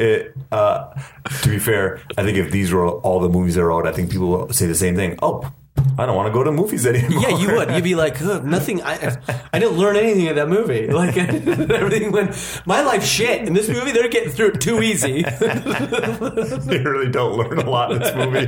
to be fair, I think if these were all the movies that are out, I think people will say the same thing. Oh, I don't want to go to movies anymore. Yeah, you would. You'd be like, nothing. I didn't learn anything at that movie. Like, everything went, my life's shit. In this movie, they're getting through it too easy. They really don't learn a lot in this movie.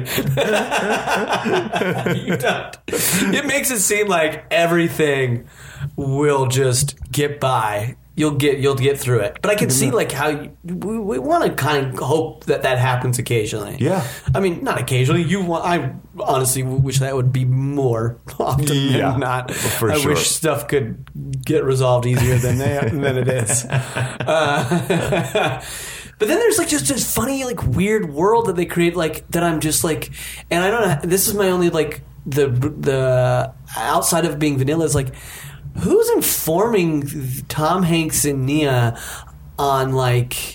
You don't. It makes it seem like everything will just get by. You'll get through it, but I can see like how we want to kind of hope that happens occasionally. Yeah, I mean, not occasionally. I honestly wish that would be more often than not. For I sure. wish stuff could get resolved easier than it is. But then there's like just this funny like weird world that they create, like that I'm just like, and I don't know. This is my only like the outside of being vanilla is like. Who's informing Tom Hanks and Nia on like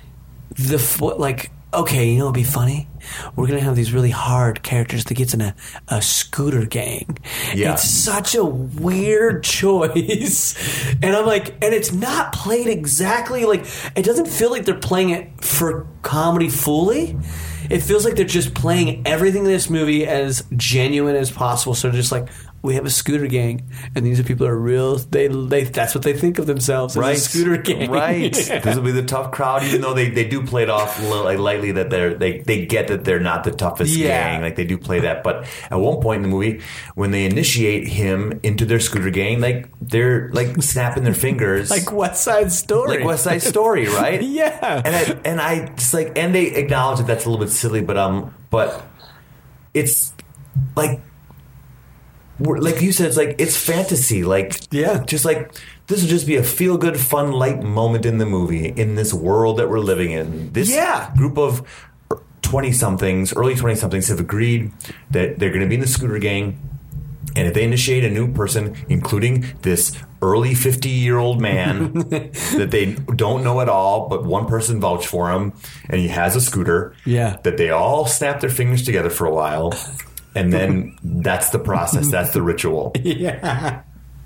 okay, you know what'd be funny? We're gonna have these really hard characters that gets in a scooter gang. Yeah. It's such a weird choice. And I'm like, and it's not played exactly like, it doesn't feel like they're playing it for comedy fully. It feels like they're just playing everything in this movie as genuine as possible. So they're just like, we have a scooter gang, and these are people who are real. They that's what they think of themselves as a scooter gang. Right. This will be the tough crowd, even though they do play it off a little, like, lightly that they get that they're not the toughest gang. Like they do play that. But at one point in the movie, when they initiate him into their scooter gang, like they're like snapping their fingers, like West Side Story, right? Yeah. And I just like, and they acknowledge that that's a little bit silly, but but it's like you said, it's like it's fantasy. Like just like this will just be a feel good, fun, light moment in the movie in this world that we're living in. This group of 20-somethings, early 20-somethings have agreed that they're going to be in the scooter gang. And if they initiate a new person, including this early 50-year-old man that they don't know at all, but one person vouched for him, and he has a scooter, that they all snap their fingers together for a while, and then that's the process. That's the ritual. Yeah.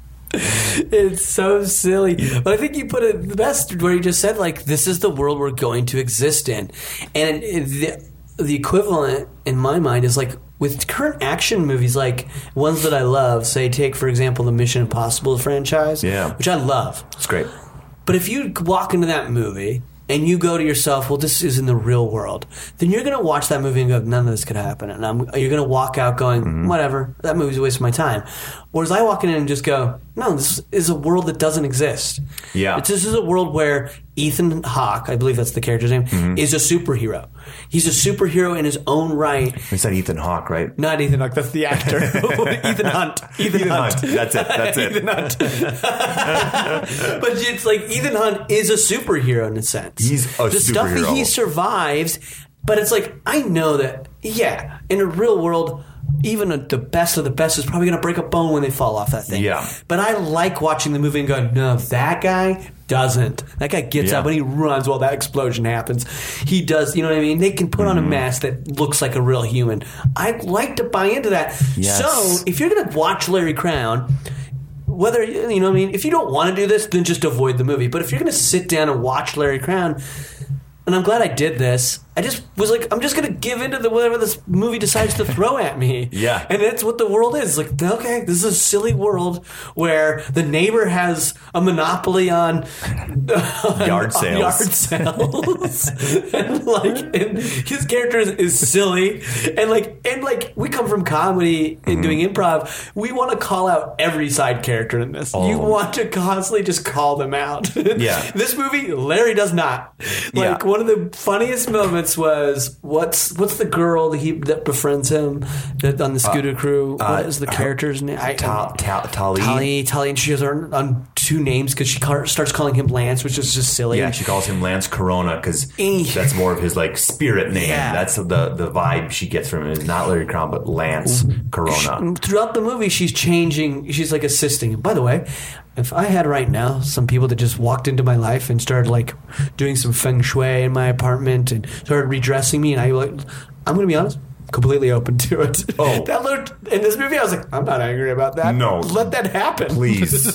It's so silly. But I think you put it the best where you just said, like, this is the world we're going to exist in. And the equivalent, in my mind, is like, with current action movies, like ones that I love, say, take, for example, the Mission Impossible franchise, which I love. It's great. But if you walk into that movie and you go to yourself, well, this is in the real world, then you're going to watch that movie and go, none of this could happen. And you're going to walk out going, whatever, that movie's a waste of my time. Whereas I walk in and just go, no, this is a world that doesn't exist. Yeah. This is a world where Ethan Hawke, I believe that's the character's name, is a superhero. He's a superhero in his own right. You said Ethan Hawke, right? Not Ethan Hawke, that's the actor. Ethan Hunt. Ethan Hunt. That's it. Ethan Hunt. But it's like Ethan Hunt is a superhero in a sense. He's a superhero. The stuff that he survives, but it's like, I know that, in a real world, even the best of the best is probably going to break a bone when they fall off that thing. Yeah. But I like watching the movie and going, no, that guy doesn't. That guy gets up and he runs while that explosion happens. He does, you know what I mean? They can put on a mask that looks like a real human. I like to buy into that. Yes. So if you're going to watch Larry Crown, whether, you know what I mean, if you don't want to do this, then just avoid the movie. But if you're going to sit down and watch Larry Crown, and I'm glad I did this, I just was like, I'm just going to give into whatever this movie decides to throw at me. Yeah. And that's what the world is. Like, okay, this is a silly world where the neighbor has a monopoly on yard sales. and his character is silly. And we come from comedy and doing improv. We want to call out every side character in this. You want to constantly just call them out. Yeah. This movie, Larry does not. One of the funniest moments was what's the girl that befriends him on the scooter crew? What is the character's name? Tali. Tali, and she has her on two names because she starts calling him Lance, which is just silly. Yeah, she calls him Lance Corona because that's more of his like spirit name. Yeah. That's the vibe she gets from him. Is not Larry Crown, but Lance Corona. Throughout the movie, she's changing. She's like assisting. And by the way, if I had right now some people that just walked into my life and started like doing some feng shui in my apartment and started redressing me, and I'm going to be honest, completely open to it. Oh, that looked in this movie. I was like, I'm not angry about that. No, let that happen, please.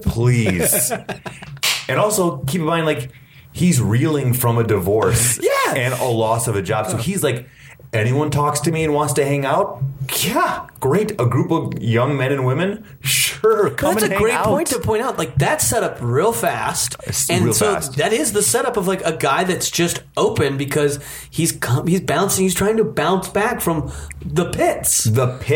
And also keep in mind, like, he's reeling from a divorce, and a loss of a job. So he's like, anyone talks to me and wants to hang out? Yeah, great. A group of young men and women? Sure, come and hang out. That's a great point to point out. Like, that's set up real fast. That is the setup of like a guy that's just open because he's bouncing. He's trying to bounce back from the pits.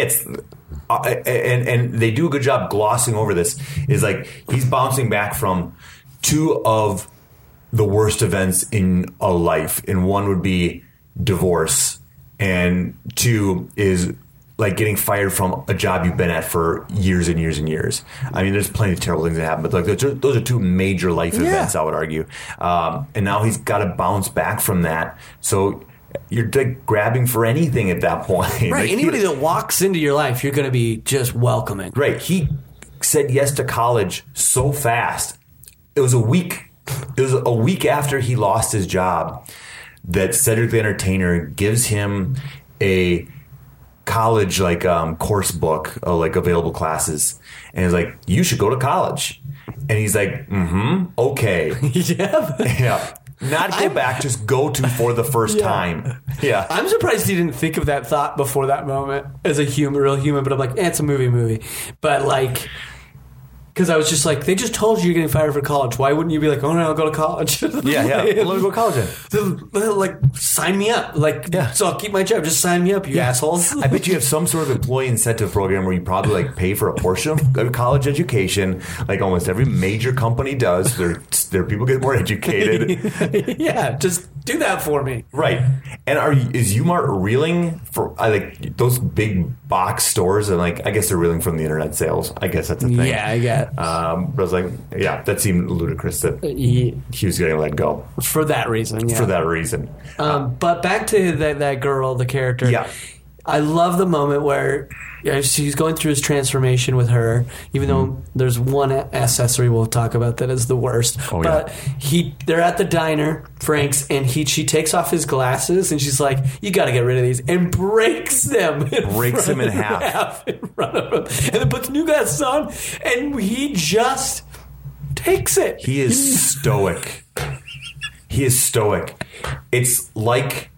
And they do a good job glossing over this. Is like he's bouncing back from two of the worst events in a life. And one would be divorce. And two is like getting fired from a job you've been at for years and years and years. I mean, there's plenty of terrible things that happen, but like those are two major life events, I would argue. And now he's got to bounce back from that. So you're like grabbing for anything at that point. Right. Like, anybody that walks into your life, you're going to be just welcoming. Right. He said yes to college so fast. It was a week after he lost his job that Cedric the Entertainer gives him a college course book, like available classes, and he's like, you should go to college. And he's like, okay. Yeah. Not go back, just go to for the first time. Yeah. I'm surprised he didn't think of that thought before that moment as a real human, but I'm like, it's a movie. But like, because I was just like, they just told you you're getting fired for college. Why wouldn't you be like, oh no, I'll go to college? Well, let me go to college then. Like, sign me up. So I'll keep my job. Just sign me up, you assholes. I bet you have some sort of employee incentive program where you probably like pay for a portion of college education, like almost every major company does. Their people get more educated. Just Do that for me. Right. And is Umart reeling for like those big box stores? And like, I guess they're reeling from the internet sales. I guess that's a thing. Yeah, I get. But I was like, yeah, that seemed ludicrous that he was getting let go For that reason, yeah. for that reason. But back to that girl, the character. Yeah. I love the moment where he's going through his transformation with her, even though there's one accessory we'll talk about that is the worst. Oh, but yeah. They're at the diner, Frank's, and she takes off his glasses, and she's like, "You got to get rid of these," and breaks them. Breaks them in half. In front of him, and then puts new glasses on, and he just takes it. He is stoic. He is stoic. It's like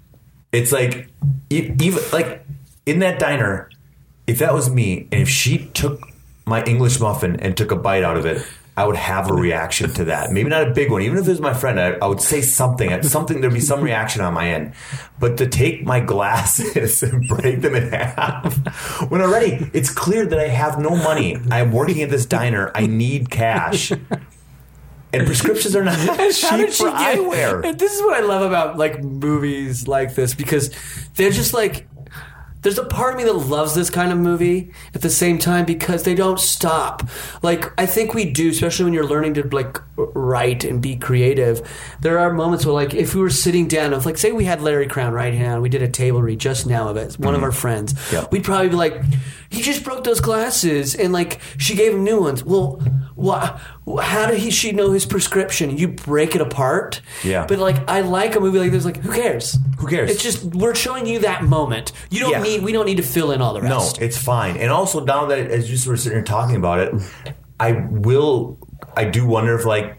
even like in that diner, if that was me and if she took my English muffin and took a bite out of it, I would have a reaction to that. Maybe not a big one. Even if it was my friend, I would say something. There'd be some reaction on my end. But to take my glasses and break them in half, when already it's clear that I have no money. I'm working at this diner. I need cash. And prescriptions are not cheap for eyewear. And this is what I love about like movies like this, because they're just like, there's a part of me that loves this kind of movie at the same time because they don't stop. Like, I think we do, especially when you're learning to like write and be creative. There are moments where, like, if we were sitting down, if like, say we had Larry Crown right hand, we did a table read just now of it, one of our friends, we'd probably be like, he just broke those glasses and like she gave him new ones. Well, how did she know his prescription? You break it apart. Yeah. But like, I like a movie like this. Like, who cares? Who cares? It's just, we're showing you that moment. You don't we don't need to fill in all the rest. No, it's fine. And also, now that as you were sitting here talking about it, I do wonder if like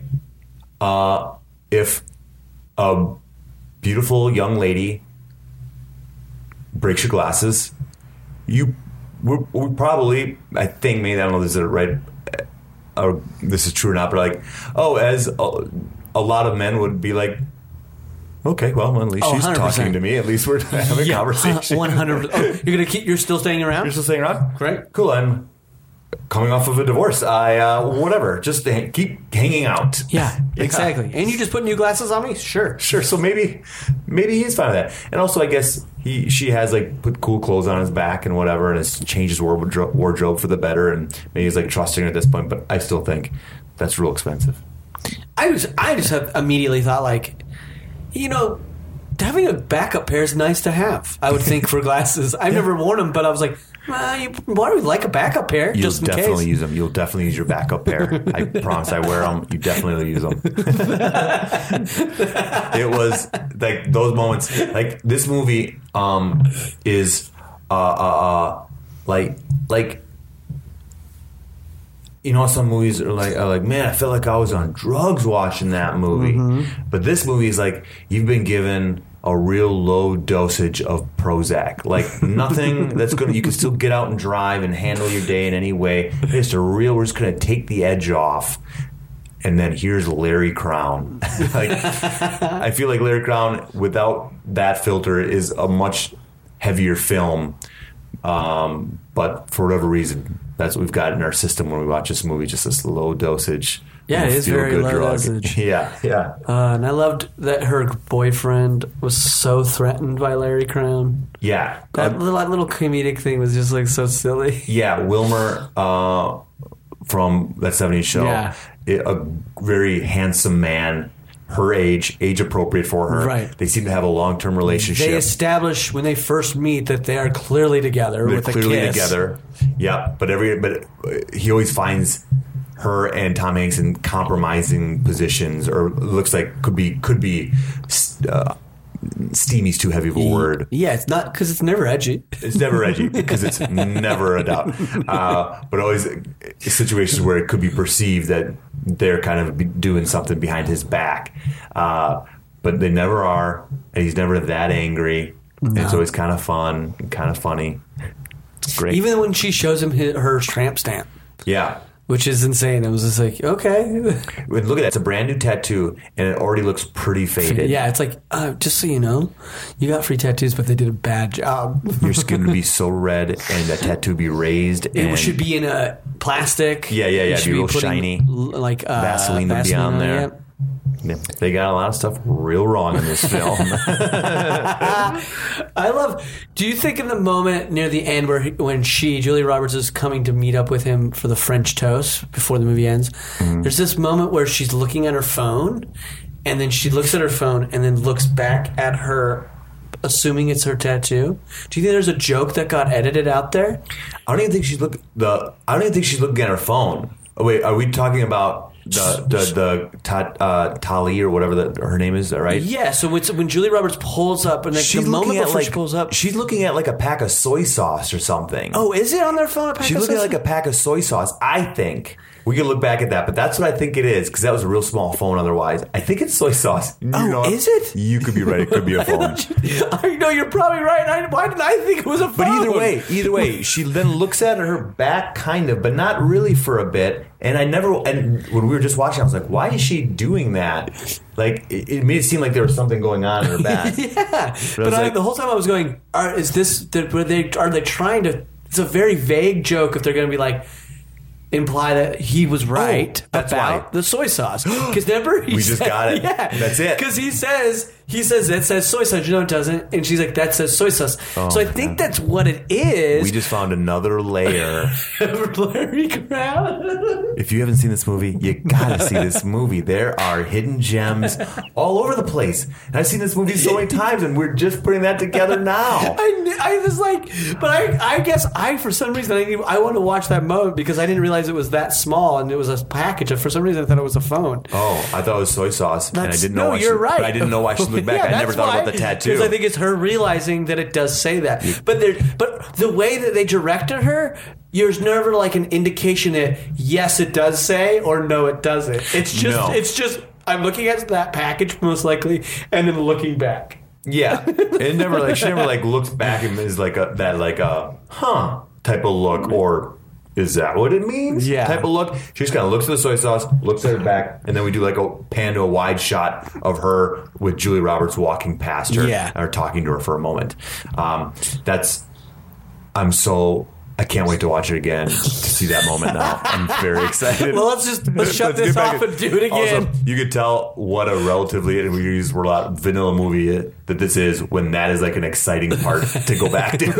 if a beautiful young lady breaks your glasses, we probably, I think, maybe, I don't know if this is right, or this is true or not, but like, as a lot of men would be like, okay, well, at least she's 100%. Talking to me. At least we're having a conversation. 100%. You're still staying around? You're still staying around? Great. Cool. I'm coming off of a divorce. Whatever. Just keep hanging out. Yeah, exactly. And you just put new glasses on me? Sure. So maybe he's fine with that. And also, I guess she has like put cool clothes on his back and whatever, and has changed his wardrobe for the better. And maybe he's like trusting her at this point. But I still think that's real expensive. I just have immediately thought, like, you know, having a backup pair is nice to have, I would think, for glasses. I've never worn them, but I was like, why do we like a backup pair? You'll just in definitely case. use them. You'll definitely use your backup pair. I promise I wear them. You definitely use them. It was like those moments. Like this movie is like you know, some movies are like, man, I felt like I was on drugs watching that movie. Mm-hmm. But this movie is like, you've been given a real low dosage of Prozac. Like nothing that's going to, you can still get out and drive and handle your day in any way. It's we're just going to take the edge off. And then here's Larry Crown. Like, I feel like Larry Crown, without that filter, is a much heavier film. But for whatever reason, that's what we've got in our system when we watch this movie, just this low dosage. Yeah, it is very low dosage. Yeah. And I loved that her boyfriend was so threatened by Larry Crown. Yeah. That little comedic thing was just like so silly. Yeah, Wilmer from that 70s show. Yeah. A very handsome man. Her age appropriate for her. Right. They seem to have a long-term relationship. They establish when they first meet that they are clearly together. They're with clearly a kiss. together. Yeah, but he always finds her and Tom Hanks in compromising positions, or looks like could be steamy's too heavy of a word. Yeah, it's not, because it's never edgy. It's never edgy because it's never a doubt. But always situations where it could be perceived that they're kind of doing something behind his back. But they never are, and he's never that angry. No. And it's always kind of fun and kind of funny. It's great. Even when she shows him her tramp stamp. Yeah. Which is insane. It was just like, okay. Look at that. It's a brand new tattoo, and it already looks pretty faded. Yeah, it's like, just so you know, you got free tattoos, but they did a bad job. Your skin would be so red, and that tattoo would be raised. It should be in a plastic. Yeah. It'd be real shiny. Like Vaseline would be on there. Yeah, they got a lot of stuff real wrong in this film. Do you think in the moment near the end when Julia Roberts is coming to meet up with him for the French toast before the movie ends, there's this moment where she's looking at her phone, and then she looks at her phone and then looks back at her, assuming it's her tattoo. Do you think there's a joke that got edited out there? I don't even think she's looking at her phone. Oh, wait, are we talking about Tali or whatever her name is? Right? Yeah. So when Julia Roberts pulls up, and the moment before she pulls up, she's looking at like a pack of soy sauce or something. Oh, is it on their phone? She's looking at like a pack of soy sauce. I think we can look back at that, but that's what I think it is because that was a real small phone. Otherwise, I think it's soy sauce. Is it? You could be right. It could be a phone. I know you're probably right. Why did I think it was a phone? But either way, she then looks at her back, kind of, but not really for a bit. And when we were just watching, I was like, why is she doing that? Like, it made it seem like there was something going on in her back. Yeah. But the whole time I was going, are they trying to, it's a very vague joke if they're going to be like, imply that he was right about the soy sauce. Because remember, we just got it. Yeah. That's it. Because he says it says soy sauce. You know it doesn't. And she's like, that says soy sauce. So I think that's what it is. We just found another layer. Larry Crown. If you haven't seen this movie, you gotta see this movie. There are hidden gems all over the place. And I've seen this movie so many times, and we're just putting that together now. I was like, but I guess for some reason, I wanted to watch that mode because I didn't realize it was that small and it was a package. For some reason, I thought it was a phone. Oh, I thought it was soy sauce, and I didn't know. You're right. But I didn't know why she looked back. Yeah, I never thought about the tattoo. Because I think it's her realizing that it does say that. But the way that they directed her, there's never like an indication that yes, it does say or no, it doesn't. It's just I'm looking at that package most likely, and then looking back. Yeah, she never looks back and is like a type of look or. Is that what it means? Yeah. Type of look. She just kind of looks at the soy sauce, looks at her back, and then we do like a pan to a wide shot of her with Julia Roberts walking past her or talking to her for a moment. I can't wait to watch it again to see that moment now. I'm very excited. Well, let's shut this off and do it again. Also, you could tell what a relatively, and we use word a lot, vanilla movie that this is when that is like an exciting part to go back to.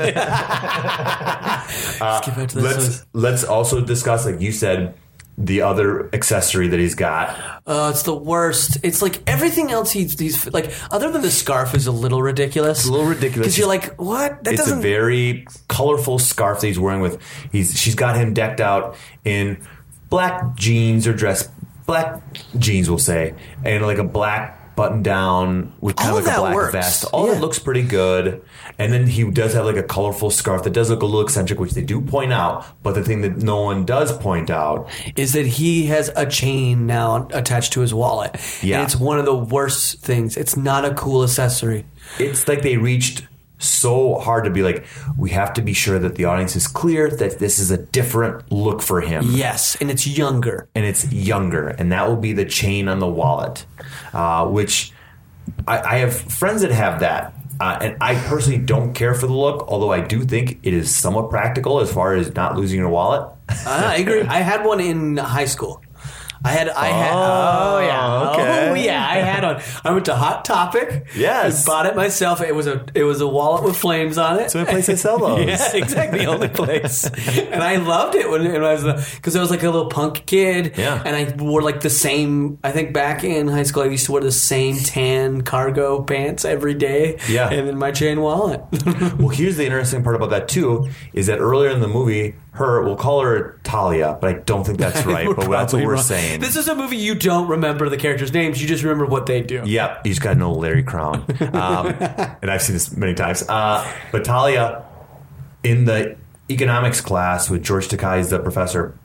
Let's get back to this. Let's also discuss, like you said, the other accessory that he's got. It's the worst. It's like everything else he's like, other than the scarf is a little ridiculous. It's a little ridiculous. Because you're like, what? It's a very colorful scarf that he's wearing with, she's got him decked out in black jeans or black jeans, we'll say, and like a black button down with kind of like a black vest. All that looks pretty good. And then he does have like a colorful scarf that does look a little eccentric, which they do point out. But the thing that no one does point out is that he has a chain now attached to his wallet. Yeah. And it's one of the worst things. It's not a cool accessory. It's like they reached so hard to be like, we have to be sure that the audience is clear that this is a different look for him. Yes, and it's younger. And that will be the chain on the wallet, which I have friends that have that. And I personally don't care for the look, although I do think it is somewhat practical as far as not losing your wallet. I agree. I had one in high school. I had. Okay. Oh yeah, I had one. I went to Hot Topic. Yes. I bought it myself. It was a wallet with flames on it. It's the only place they sell those. Yeah, exactly. The only place. And I loved it when I was because I was like a little punk kid. Yeah. And I wore like the same. I think back in high school, I used to wear the same tan cargo pants every day. Yeah. And then my chain wallet. Well, here's the interesting part about that too: is that earlier in the movie, we'll call her Talia, but I don't think that's right. But that's what we're saying. This is a movie you don't remember the characters' names. You just remember what they do. Yep. You just got to know Larry Crown. And I've seen this many times. But Talia, in the economics class with George Takei as the professor,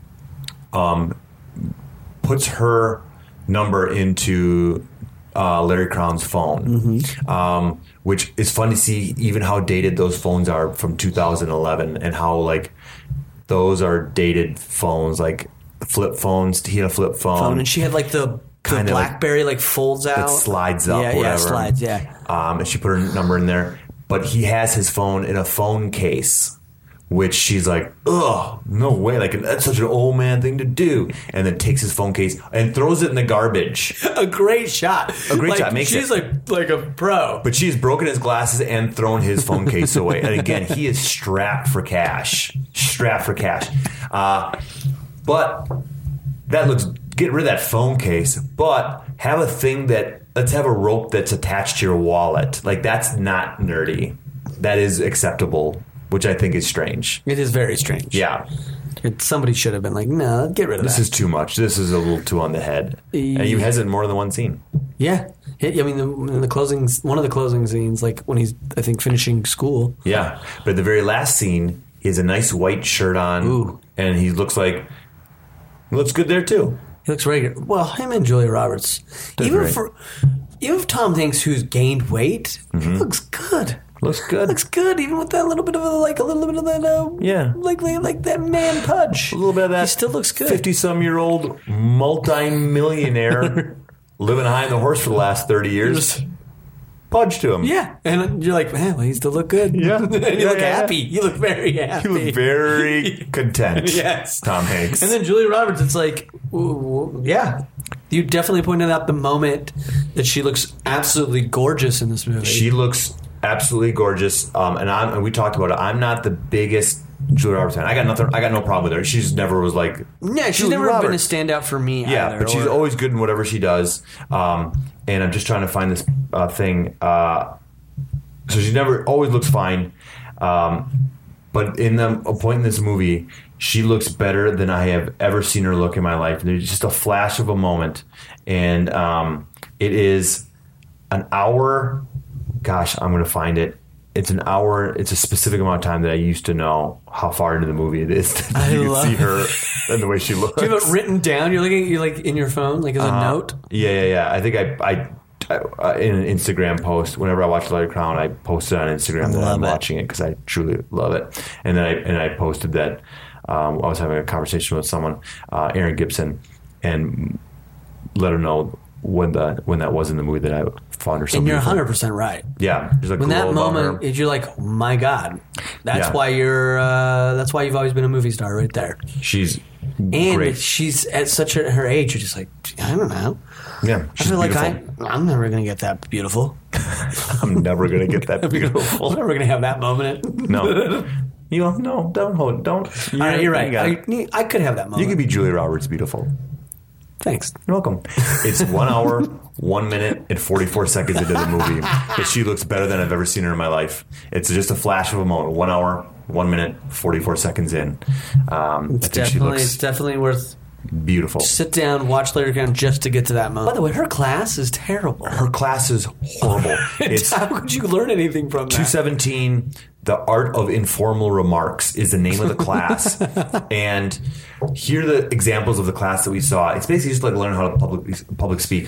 puts her number into Larry Crown's phone, which is fun to see even how dated those phones are from 2011 and how like those are dated phones, like flip phones. He had a flip phone. And she had like the BlackBerry like folds out. It slides up, whatever. Yeah, slides, yeah. And she put her number in there. But he has his phone in a phone case which she's like, ugh, no way, like that's such an old man thing to do, and then takes his phone case and throws it in the garbage. A great shot. A great shot. She's like a pro. But she's broken his glasses and thrown his phone case away. And again, he is strapped for cash. But that looks, get rid of that phone case, but have a thing let's have a rope that's attached to your wallet. Like, that's not nerdy. That is acceptable, which I think is strange. It is very strange. Yeah. Somebody should have been like, no, get rid of This that. is too much. This is a little too on the head. And he has it in more than one scene. Yeah. I mean, in the closing, one of the closing scenes, like when he's, I think, finishing school. Yeah. But the very last scene, he has a nice white shirt on. Ooh. And he looks good there, too. He looks very good. Well, him and Julia Roberts. Even if Tom Hanks, who's gained weight, he looks good. Looks good. Looks good, even with that little bit of that, yeah, like that man pudge. A little bit of that. He still looks good. 50-some-year-old multi-millionaire living high on the horse for the last 30 years. Pudge to him. Yeah, and you're like, man, well, he still look good. Yeah, and you look happy. You look very happy. You look very content. Yes, Tom Hanks. And then Julia Roberts, it's like, yeah. You definitely pointed out the moment that she looks absolutely gorgeous in this movie. She looks absolutely gorgeous, and we talked about it. I'm not the biggest Julia Roberts fan. I got no problem with her. She just never was like, yeah, she's Julia never Roberts. been a standout for me. Yeah, either, but she's always good in whatever she does. And I'm just trying to find this thing. So she never always looks fine, but in a point in this movie, she looks better than I have ever seen her look in my life. There's just a flash of a moment, and it is an hour. Gosh, I'm going to find it. It's an hour. It's a specific amount of time that I used to know how far into the movie it is. That you can see her and the way she looks. Do you have it written down? You're like in your phone, like as a note. Yeah. I think I in an Instagram post, whenever I watch Larry Crown, I posted on Instagram that I'm watching it because I truly love it. And then I posted that I was having a conversation with someone, Aaron Gibson, and let her know when that was in the movie that I found her so and you're beautiful. 100% right. Yeah, there's a when glow that about moment, her. you're like, oh my God, that's why you're. That's why you've always been a movie star, right there. She's and great. she's at such her age. You're just like, I don't know. Yeah, I feel beautiful. like I'm never gonna get that beautiful. I'm never gonna get that beautiful. I'm never gonna have that moment. No. Don't. All right, you're right. I could have that moment. You could be Julia Roberts beautiful. Thanks. You're welcome. It's 1 hour, 1 minute, and 44 seconds into the movie that she looks better than I've ever seen her in my life. It's just a flash of a moment. 1 hour, 1 minute, 44 seconds in. It's definitely worth beautiful. Sit down, watch Larry Crown just to get to that moment. By the way, her class is terrible. Her class is horrible. How could you learn anything from that? 217, The Art of Informal Remarks is the name of the class. And here are the examples of the class that we saw. It's basically just like learning how to public speak.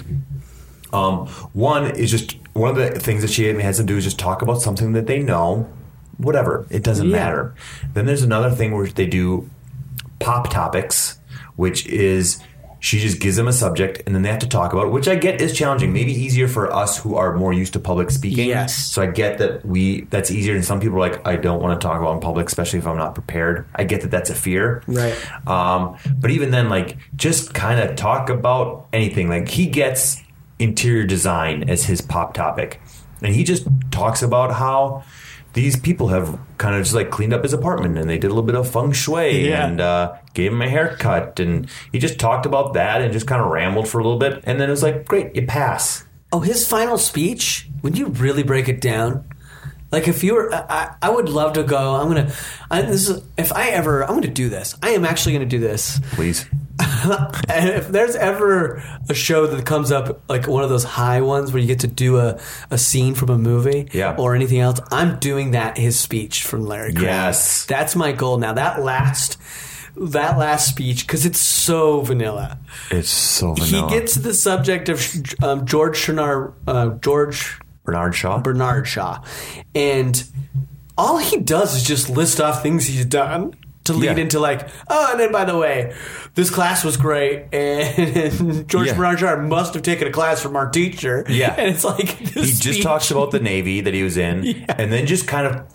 One is just, one of the things that she has them do is just talk about something that they know. Whatever. It doesn't matter. Then there's another thing where they do pop topics, which is she just gives them a subject and then they have to talk about it, which I get is challenging. Maybe easier for us who are more used to public speaking. Yes. So I get that that's easier. And some people are like, I don't want to talk about in public, especially if I'm not prepared. I get that that's a fear. Right. But even then, like, just kind of talk about anything. Like, he gets interior design as his pop topic. And he just talks about how these people have kind of just like cleaned up his apartment and they did a little bit of feng shui and gave him a haircut. And he just talked about that and just kind of rambled for a little bit. And then it was like, great, you pass. Oh, his final speech, when you really break it down, like if you were, I would love to go, I'm going to do this. I am actually going to do this. Please. And if there's ever a show that comes up, like one of those high ones where you get to do a scene from a movie or anything else, I'm doing his speech from Larry Crown. Yes. That's my goal now. That last speech, because it's so vanilla. It's so vanilla. He gets to the subject of Bernard Shaw. And all he does is just list off things he's done to lead into like, oh, and then by the way, this class was great, and Bernard Shaw must have taken a class from our teacher. Yeah. And it's like, he just talks about the Navy that he was in, and then just kind of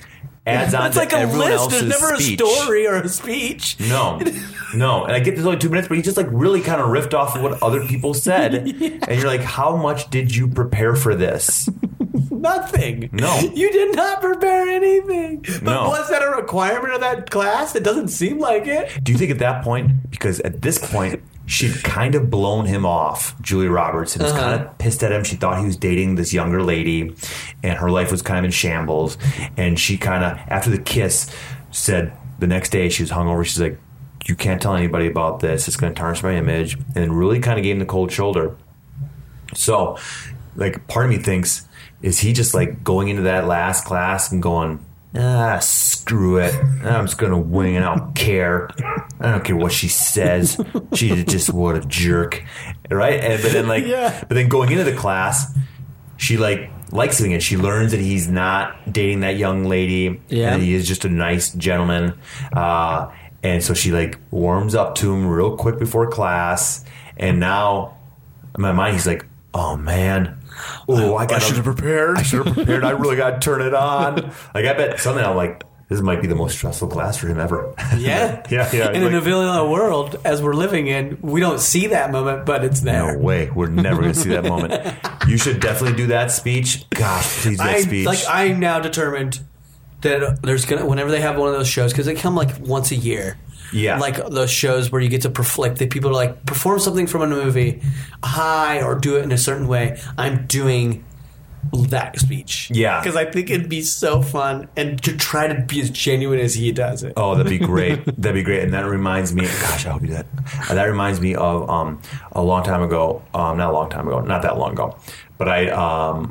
adds on It's to like a everyone list. else's There's never speech. a story or a speech. No. And I get there's only 2 minutes, but he just like really kind of riffed off of what other people said. And you're like, how much did you prepare for this? Nothing. No. You did not prepare anything. But No. was that a requirement of that class? It doesn't seem like it. Do you think at that point, because at this point, she'd kind of blown him off, Julia Roberts, and was kind of pissed at him. She thought he was dating this younger lady, and her life was kind of in shambles. And she kind of, after the kiss, said the next day she was hungover. She's like, you can't tell anybody about this. It's going to tarnish my image. And really kind of gave him the cold shoulder. So, like, part of me thinks, is he just like going into that last class and going, screw it. I'm just going to wing it. I don't care. I don't care what she says. She just, what a jerk. Right? But then going into the class, she likes him, and she learns that he's not dating that young lady. Yeah. And he is just a nice gentleman. And so she like warms up to him real quick before class. And now in my mind, he's like, oh man. Oh, I should have prepared. I really got to turn it on. Like, I bet something I'm like, this might be the most stressful class for him ever. Yeah. Yeah. And in a vanilla world, as we're living in, we don't see that moment, but it's there. No way. We're never going to see that moment. You should definitely do that speech. Gosh, please do that speech. I'm now determined that there's whenever they have one of those shows, because they come like once a year. Yeah. Like those shows where you get to the people are like perform something from a movie, or do it in a certain way. I'm doing that speech. Yeah. Because I think it'd be so fun, and to try to be as genuine as he does it. Oh, that'd be great. That'd be great. And that reminds me, gosh, I hope you do that. That reminds me of a long time ago, not a long time ago, not that long ago, but I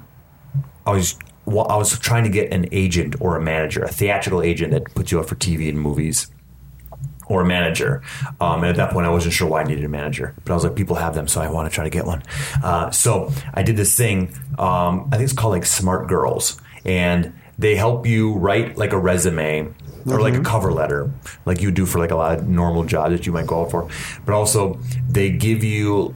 was trying to get an agent or a manager, a theatrical agent that puts you up for TV and movies, or a manager. And at that point, I wasn't sure why I needed a manager. But I was like, people have them, so I want to try to get one. So I did this thing, I think it's called like Smart Girls. And they help you write like a resume or like a cover letter, like you do for like a lot of normal jobs that you might go out for. But also, they give you...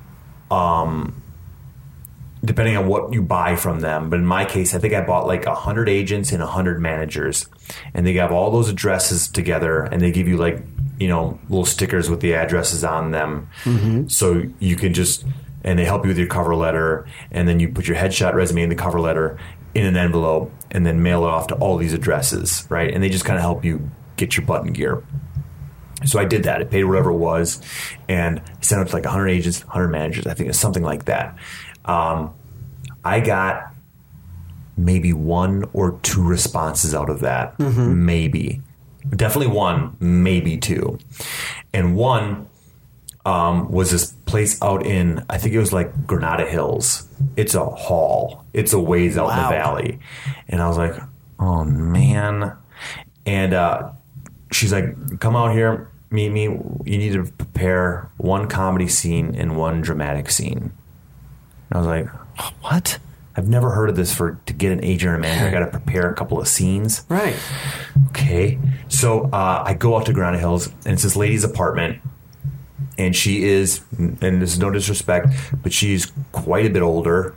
depending on what you buy from them. But in my case, I think I bought like 100 agents and 100 managers. And they have all those addresses together, and they give you like, little stickers with the addresses on them. Mm-hmm. So you can and they help you with your cover letter. And then you put your headshot resume in the cover letter in an envelope and then mail it off to all these addresses, right? And they just kind of help you get your butt in gear. So I did that. I paid whatever it was, and I sent it to like 100 agents, 100 managers. I think it's something like that. I got maybe 1 or 2 responses out of that. Mm-hmm. Maybe. Definitely 1, maybe 2. And one was this place out in, I think it was like Granada Hills. It's a haul. It's a ways out in the valley. And I was like, oh, man. And she's like, come out here, meet me. You need to prepare 1 comedy scene and 1 dramatic scene. I was like, what? I've never heard of this. To get an agent or a manager, I got to prepare a couple of scenes. Right. Okay. So I go out to Granada Hills, and it's this lady's apartment. And she is, and this is no disrespect, but she's quite a bit older.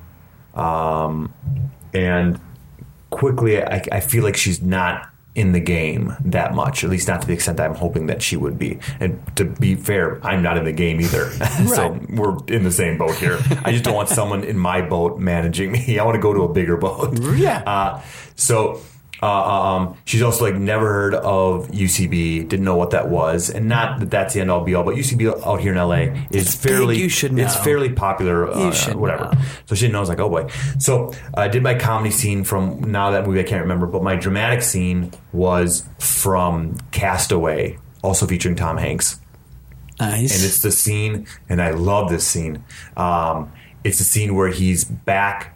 And quickly, I feel like she's not in the game that much, at least not to the extent that I'm hoping that she would be. And to be fair, I'm not in the game either. So we're in the same boat here. I just don't want someone in my boat managing me. I want to go to a bigger boat. Yeah. She's also like never heard of UCB, didn't know what that was, and not that that's the end all be all, but UCB out here in LA is fairly, you should know. It's fairly popular, whatever. Know. So she didn't know. I was like, oh boy. So I did my comedy scene from that movie I can't remember, but my dramatic scene was from Castaway, also featuring Tom Hanks. Nice. And it's the scene, and I love this scene. It's the scene where he's back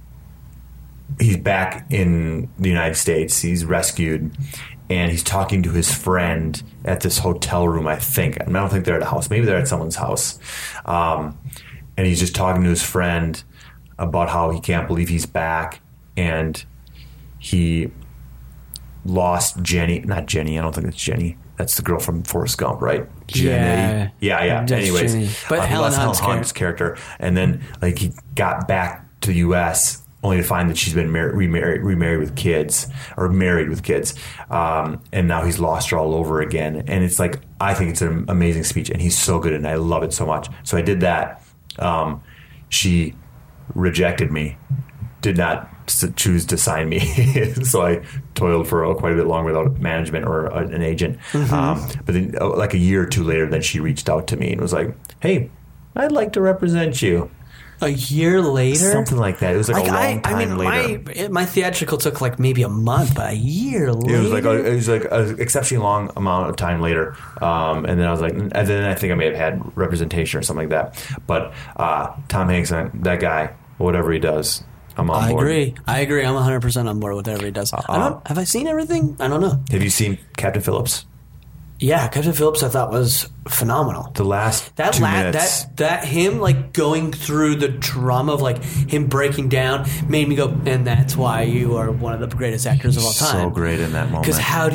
in the United States. He's rescued, and he's talking to his friend at this hotel room, I think. I don't think they're at a house. Maybe they're at someone's house. And he's just talking to his friend about how he can't believe he's back, and he lost Jenny. Not Jenny. I don't think it's Jenny. That's the girl from Forrest Gump, right? Jenny. Yeah. Anyways. Jenny. But Helen Hunt's character. And then he got back to the U.S., only to find that she's been remarried with kids, or married with kids, and now he's lost her all over again. And it's like, I think it's an amazing speech, and he's so good, and I love it so much. So I did that. She rejected me, did not choose to sign me, so I toiled for quite a bit longer without management or an agent. But then, like a year or two later, then she reached out to me and was like, "Hey, I'd like to represent you." A year later? Something like that. It was like a long time later. My theatrical took like maybe a month, but a year later? It was like an exceptionally long amount of time later. And then I was like, and then I think I may have had representation or something like that. But Tom Hanks, that guy, whatever he does, I'm on board. I agree. I'm 100% on board with whatever he does. Have I seen everything? I don't know. Have you seen Captain Phillips? Yeah, Captain Phillips I thought was phenomenal. The last 2 minutes. That him like going through the drama of like him breaking down made me go, and that's why you are one of the greatest actors of all time. So great in that moment. Because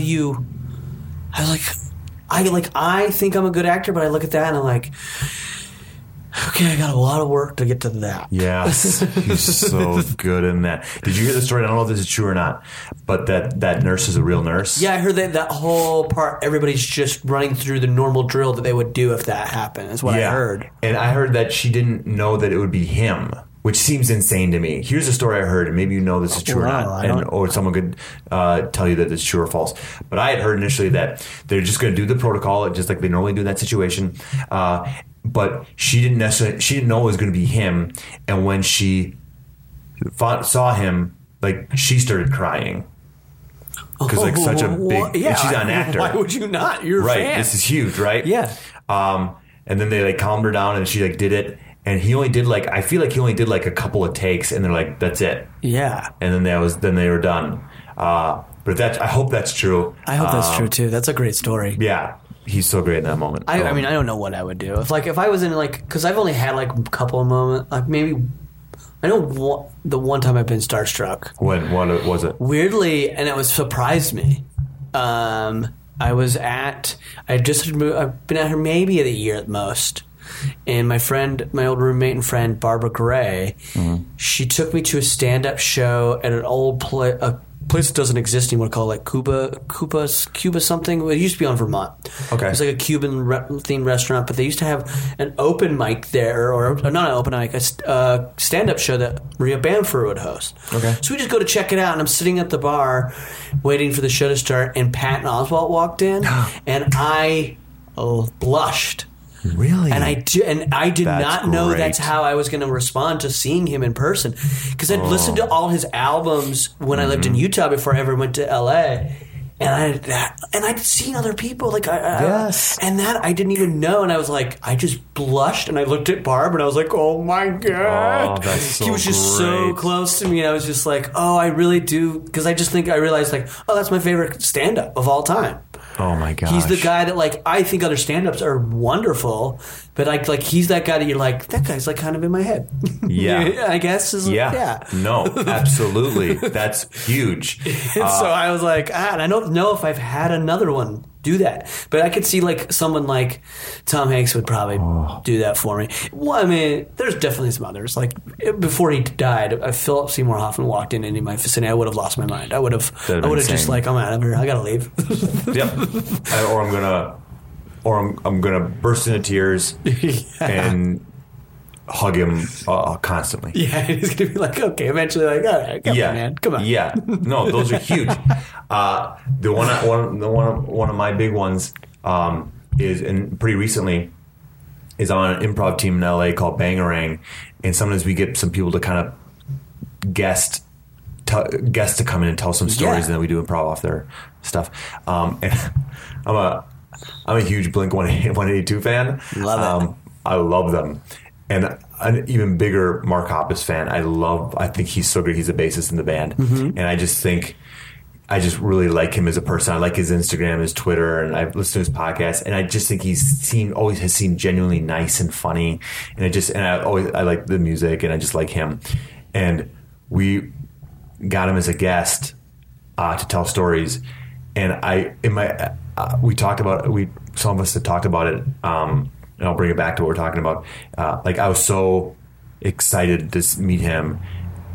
I think I'm a good actor, but I look at that and I'm like, okay, I got a lot of work to get to that. Yes, he's so good in that. Did you hear the story? I don't know if this is true or not, but that nurse is a real nurse. Yeah, I heard that whole part, everybody's just running through the normal drill that they would do if that happened, is what I heard. And I heard that she didn't know that it would be him, which seems insane to me. Here's a story I heard, and maybe you know this is true or not, or someone could tell you that it's true or false. But I had heard initially that they're just going to do the protocol, just like they normally do in that situation. But she didn't know it was going to be him. And when she saw him, like, she started crying. Because, like, such a big... Yeah, and she's not an actor. Why would you not? You're a right, fan. this is huge, right? Yeah. And then they, like, calmed her down, and she, like, did it. And he only did, like... I feel like he only did, like, a couple of takes, and they're like, that's it. Yeah. And then they were done. But I hope that's true. I hope that's true, too. That's a great story. Yeah. He's so great in that moment. I mean, I don't know what I would do. If I was in, like... Because I've only had, like, a couple of moments. Like, maybe... I know the one time I've been starstruck. When? What was it? Weirdly, and it surprised me. I've been out here maybe a year at most. And my old roommate and friend, Barbara Gray, she took me to a stand-up show at an old a place that doesn't exist anymore called like Cuba something. It used to be on Vermont. Okay. It was like a Cuban themed restaurant, but they used to have an open mic there, or not an open mic, a stand-up show that Maria Bamford would host. Okay. So we just go to check it out, and I'm sitting at the bar waiting for the show to start, and Patton Oswalt walked in, and I blushed. Really? And I did not know that's how I was going to respond to seeing him in person, because I'd listened to all his albums when I lived in Utah before I ever went to LA, and I'd seen other people yes, and that I didn't even know, and I was like, I just blushed, and I looked at Barb, and I was like, oh my god, that's so he was just so close to me, and I was just like, oh, I really do, because I realized like, oh, that's my favorite stand-up of all time. Oh my gosh. He's the guy that, like, I think other stand-ups are wonderful, but like he's that guy that you're like, that guy's like kind of in my head. Yeah. I guess. Yeah. No, absolutely. That's huge. So I was like, and I don't know if I've had another one do that, but I could see like someone like Tom Hanks would probably do that for me. Well, I mean, there's definitely some others. Like before he died, if Philip Seymour Hoffman walked into my vicinity, I would have lost my mind. I would have just like, I'm out of here. I gotta leave. Yep. I'm gonna burst into tears and hug him constantly. Yeah, he's gonna be like, okay, eventually, like, all right, come on, man, come on. Yeah, no, those are huge. The one of my big ones is, and pretty recently, is on an improv team in LA called Bangarang, and sometimes we get some people to kind of guest to come in and tell some stories, and then we do improv off their stuff. And I'm a huge Blink 182 fan. Love it. I love them. And an even bigger Mark Hoppus fan. I think he's so great. He's a bassist in the band. And I just really like him as a person. I like his Instagram, his Twitter, and I've listened to his podcast. And I just think always has seemed genuinely nice and funny. And I like the music, and I just like him. And we got him as a guest to tell stories. And we talked about it. Some of us had talked about it. And I'll bring it back to what we're talking about. Like, I was so excited to meet him,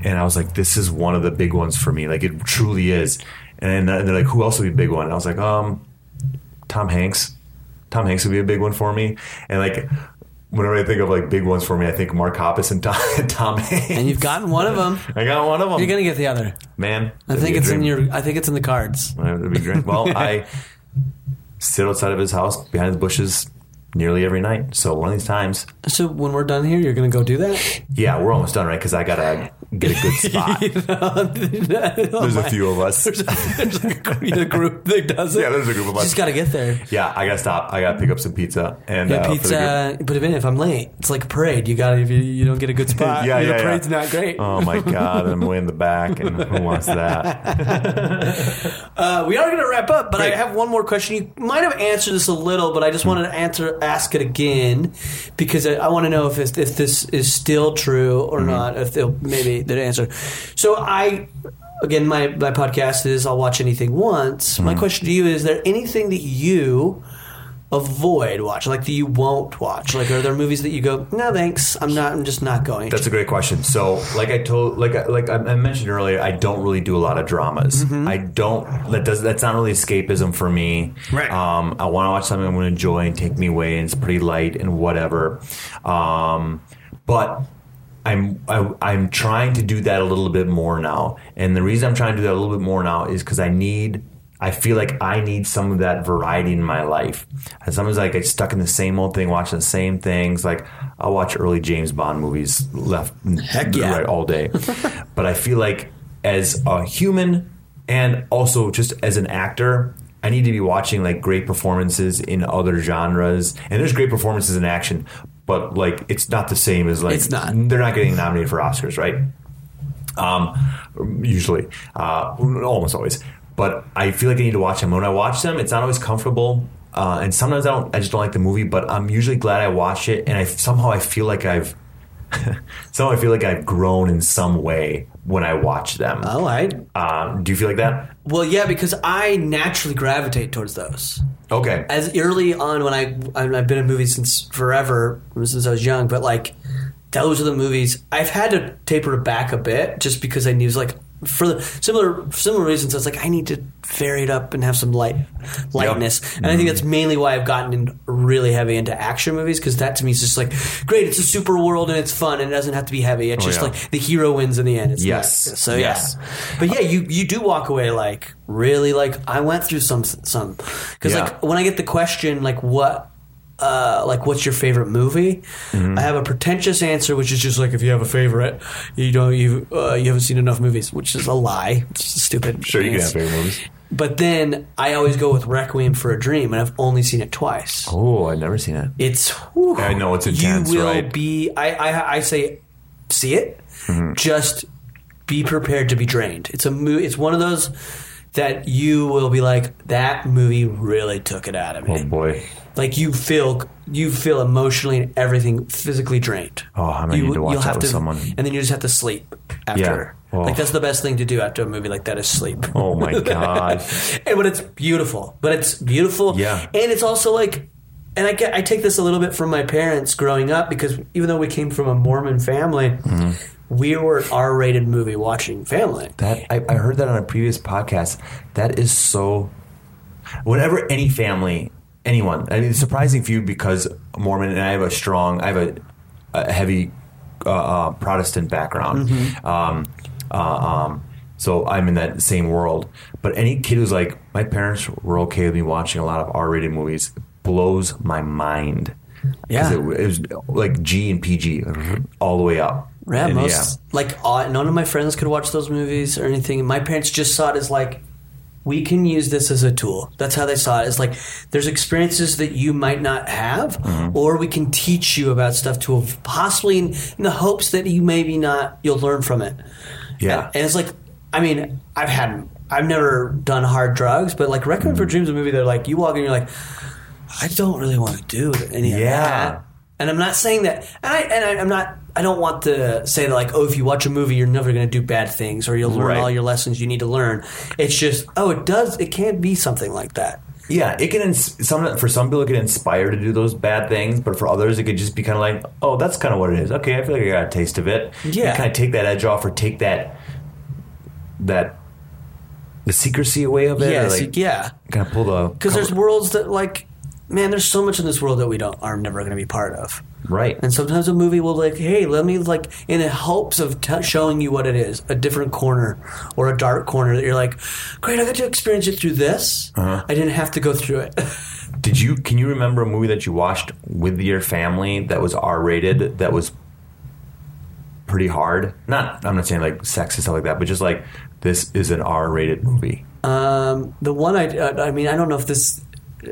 And I was like, this is one of the big ones for me. Like, it truly is. And they're like, who else would be a big one? And I was like, Tom Hanks. Tom Hanks would be a big one for me. And like, whenever I think of like big ones for me, I think Mark Hoppus and Tom Hanks. And you've gotten one of them. I got one of them. You're gonna get the other. Man, I think it's in the cards. That'd be great. Well, I sit outside of his house behind the bushes nearly every night. So one of these times. So when we're done here, you're gonna go do that? Yeah, we're almost done, right? Because I gotta get a good spot. There's a few of us. There's like a group that does it. Yeah, there's a group of us. You just gotta get there. Yeah, I gotta stop. I gotta pick up some pizza and pizza. But if I'm late, it's like a parade. You gotta if you don't get a good spot. The parade's not great. Oh my god, I'm way in the back, and who wants that? We are gonna wrap up, but I have one more question. You might have answered this a little, but I just wanted to ask it again because I want to know if this is still true or not. If they'll maybe the answer. So my podcast is I'll watch anything once. My question to you is there anything that you avoid watch, like that you won't watch? Like, are there movies that you go, no thanks, I'm just not going That's a great question. So like I mentioned earlier, I don't really do a lot of dramas. That's not really escapism for me. Right. I want to watch something I'm going to enjoy and take me away, and it's pretty light and whatever. But I'm trying to do that a little bit more now. And the reason I'm trying to do that a little bit more now is because I feel like I need some of that variety in my life. And sometimes I get stuck in the same old thing, watching the same things. Like, I'll watch early James Bond movies right all day. But I feel like as a human and also just as an actor, I need to be watching like great performances in other genres. And there's great performances in action, but like it's not the same as like they're not getting nominated for Oscars, right? Usually, almost always. But I feel like I need to watch them. When I watch them, it's not always comfortable, and sometimes I just don't like the movie. But I'm usually glad I watched it, and I feel like I've grown in some way when I watch them. Oh, do you feel like that? Well, yeah, because I naturally gravitate towards those. Okay. As early on when I've been in movies since forever, since I was young, but like those are the movies I've had to taper it back a bit just because I knew it was like for the similar reasons. I was like, I need to vary it up and have some lightness. Yep. And I think that's mainly why I've gotten really heavy into action movies, because that to me is just like, great, it's a super world and it's fun and it doesn't have to be heavy. It's just like the hero wins in the end. It's yes. Nice. So yes. But yeah, you do walk away like really like I went through some because like when I get the question like what's your favorite movie? I have a pretentious answer, which is just like if you have a favorite, you haven't seen enough movies, which is a lie. It's stupid. Sure, you can have favorite movies. But then I always go with Requiem for a Dream, and I've only seen it twice. Oh, I've never seen it. It's I know it's intense. You will right? be. I say see it. Just be prepared to be drained. It's It's one of those that you will be like, that movie really took it out of me. Oh boy. Like you feel emotionally and everything physically drained. Oh, I need to watch that with someone. And then you just have to sleep after. Yeah. Oh. Like that's the best thing to do after a movie like that is sleep. Oh my god. But it's beautiful. Yeah. And it's also like, and I take this a little bit from my parents growing up, because even though we came from a Mormon family, we were an R-rated movie watching family. That I heard that on a previous podcast. That is so. Whenever any family, anyone, I mean, it's surprising for you because Mormon, and I have a heavy Protestant background. So I'm in that same world. But any kid who's like, my parents were okay with me watching a lot of R-rated movies, blows my mind. Yeah, it was like G and PG all the way up. Yeah, none of my friends could watch those movies or anything. My parents just saw it as like, we can use this as a tool. That's how they saw it. It's like, there's experiences that you might not have, or we can teach you about stuff to possibly in the hopes that you'll learn from it. Yeah. And it's like, I mean, I've never done hard drugs, but like Requiem for a Dream is a movie that like you walk in and you're like, I don't really want to do any of that. And I'm not saying that, I don't want to say that like, oh, if you watch a movie, you're never going to do bad things or you'll learn all your lessons you need to learn. It's just, it can be something like that. Yeah, it can. For some people, it can inspire to do those bad things, but for others, it could just be kind of like, oh, that's kind of what it is. Okay, I feel like I got a taste of it. Yeah, kind of take that edge off, or take the secrecy away of it. Yes, or like, yeah. Kind of pull the because there's worlds that like, man, there's so much in this world that we are never going to be part of. Right. And sometimes a movie will like, hey, let me like, in hopes of showing you what it is, a different corner or a dark corner that you're like, great, I got to experience it through this. I didn't have to go through it. Can you remember a movie that you watched with your family that was R-rated, that was pretty hard? I'm not saying like sex and stuff like that, but just like, this is an R-rated movie. The one I mean, I don't know if this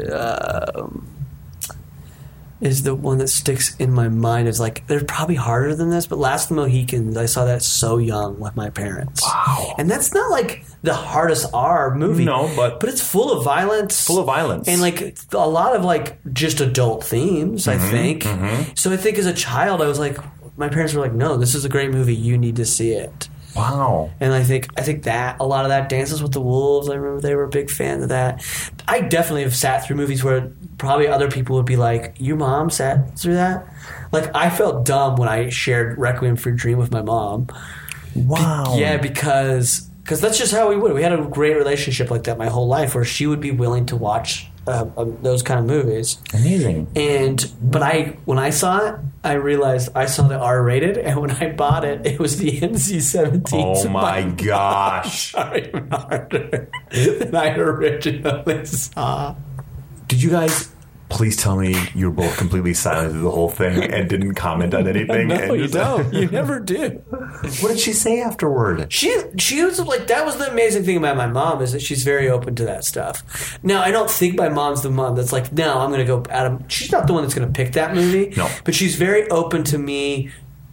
is the one that sticks in my mind. Is like, they're probably harder than this, but Last of the Mohicans, I saw that so young with my parents. Wow. And that's not like the hardest R movie. No, but it's full of violence. And like a lot of like just adult themes, I think. So I think as a child, I was like, my parents were like, no, this is a great movie. You need to see it. Wow. And I think that a lot of that, Dances with the Wolves, I remember they were a big fan of that. I definitely have sat through movies where probably other people would be like, your mom sat through that? Like, I felt dumb when I shared Requiem for a Dream with my mom. Wow. Because that's just how we would. We had a great relationship like that my whole life, where she would be willing to watch those kind of movies. Amazing. But when I saw it, I realized I saw the R-rated, and when I bought it, it was the NC-17. Oh my gosh! Sorry, harder than I originally saw. Did you guys please tell me you were both completely silent through the whole thing and didn't comment on anything? No, you don't. You never do. What did she say afterward? She was like, that was the amazing thing about my mom, is that she's very open to that stuff. Now, I don't think my mom's the mom that's like, no, I'm going to go Adam. She's not the one that's going to pick that movie. No. But she's very open to me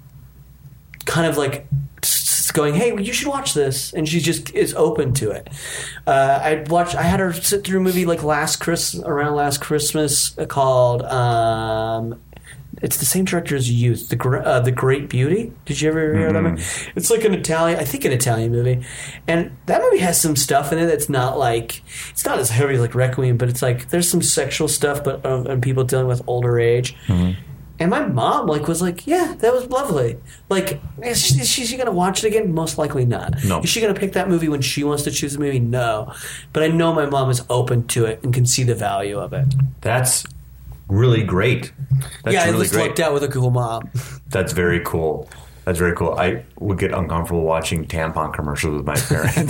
kind of like going, hey, you should watch this, and she just is open to it. I had her sit through a movie like around last Christmas called it's the same director as Youth, The Great Beauty. Did you ever hear that movie? It's like an Italian movie, and that movie has some stuff in it that's not like, it's not as heavy like Requiem, but it's like there's some sexual stuff, but and people dealing with older age. And my mom was like, yeah, that was lovely. Like, is she going to watch it again? Most likely not. No. Is she going to pick that movie when she wants to choose a movie? No. But I know my mom is open to it and can see the value of it. That's really great. I just lucked out with a cool mom. That's very cool. I would get uncomfortable watching tampon commercials with my parents.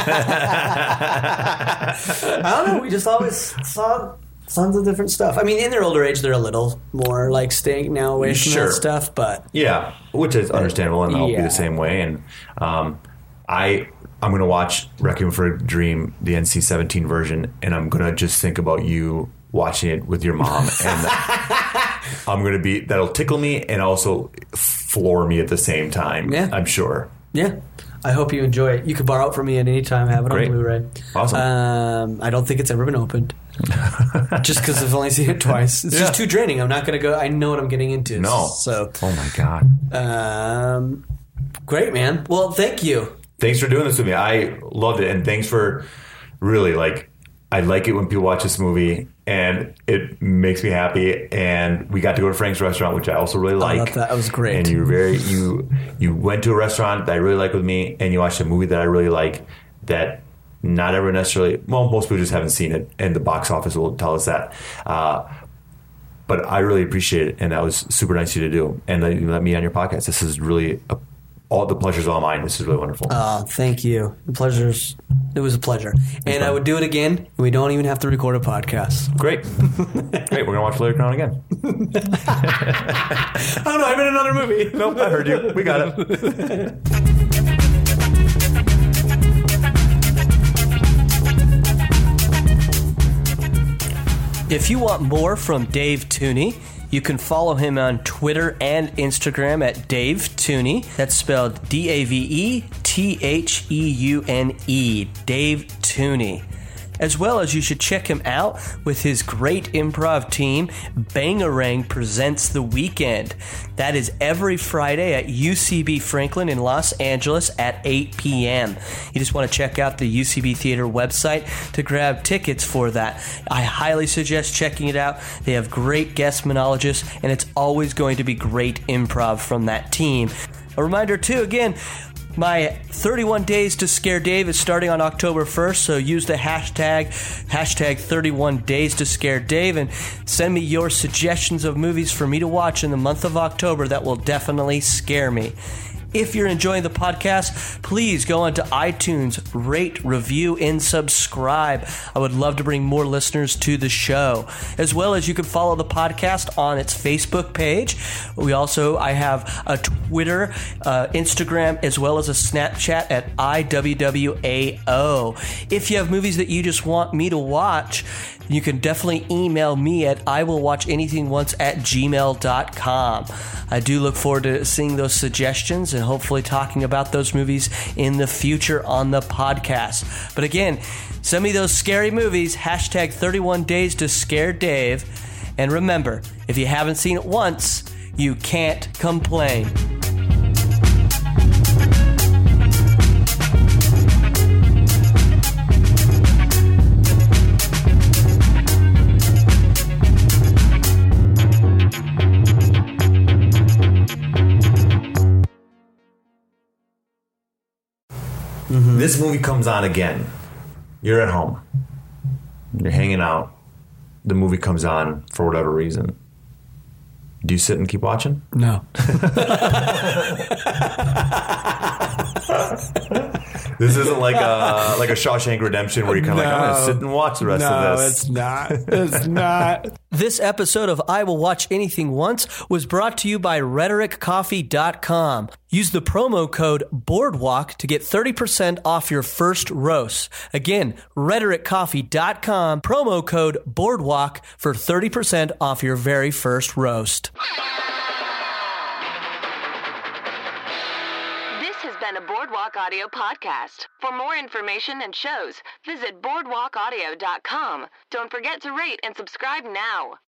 I don't know. We just always saw tons of different stuff. I mean, in their older age, they're a little more like staying now away from that stuff, but yeah, which is understandable, and I'll be the same way. And I'm going to watch Requiem for a Dream, the NC-17 version, and I'm going to just think about you watching it with your mom, and that'll tickle me and also floor me at the same time. Yeah, I'm sure. Yeah. I hope you enjoy it. You can borrow it from me at any time. Have it on Blu-ray. Awesome. I don't think it's ever been opened. Just because I've only seen it twice. It's just too draining. I'm not going to go. I know what I'm getting into. No. So. Oh my God. Great, man. Well, thank you. Thanks for doing this with me. I loved it, and thanks for really I like it when people watch this movie, and it makes me happy. And we got to go to Frank's restaurant, which I also really like. I love that. That was great. And you went to a restaurant that I really like with me, and you watched a movie that I really like that not everyone necessarily, most people just haven't seen it, and the box office will tell us that. But I really appreciate it, and that was super nice of you to do. And you let me on your podcast. This is really all the pleasure's all mine. This is really wonderful. Thank you. It was a pleasure. And I would do it again, and we don't even have to record a podcast. Great. We're going to watch Larry Crown again. I don't know. I'm in another movie. Nope, I heard you. We got it. If you want more from Dave Tooney, you can follow him on Twitter and Instagram at Dave Tooney. That's spelled DaveTheune. Dave Tooney. As well as you should check him out with his great improv team, Bangarang Presents The Weekend. That is every Friday at UCB Franklin in Los Angeles at 8 p.m. You just want to check out the UCB Theater website to grab tickets for that. I highly suggest checking it out. They have great guest monologists, and it's always going to be great improv from that team. A reminder, too, again, my 31 Days to Scare Dave is starting on October 1st, so use the hashtag 31 Days to Scare Dave, and send me your suggestions of movies for me to watch in the month of October that will definitely scare me. If you're enjoying the podcast, please go onto iTunes, rate, review, and subscribe. I would love to bring more listeners to the show. As well as you can follow the podcast on its Facebook page. I have a Twitter, Instagram, as well as a Snapchat at IWWAO. If you have movies that you just want me to watch, you can definitely email me at iwillwatchanythingonce@gmail.com. I do look forward to seeing those suggestions and hopefully talking about those movies in the future on the podcast. But again, send me those scary movies, hashtag 31 Days to Scare Dave. And remember, if you haven't seen it once, you can't complain. This movie comes on again. You're at home. You're hanging out. The movie comes on for whatever reason. Do you sit and keep watching? No. This isn't like a Shawshank Redemption where you're kind of like, I'm going to sit and watch the rest of this. It's not. It's not. This episode of I Will Watch Anything Once was brought to you by RhetoricCoffee.com. Use the promo code BOARDWALK to get 30% off your first roast. Again, RhetoricCoffee.com, promo code BOARDWALK for 30% off your very first roast. This has been a Boardwalk Audio podcast. For more information and shows, visit boardwalkaudio.com. Don't forget to rate and subscribe now.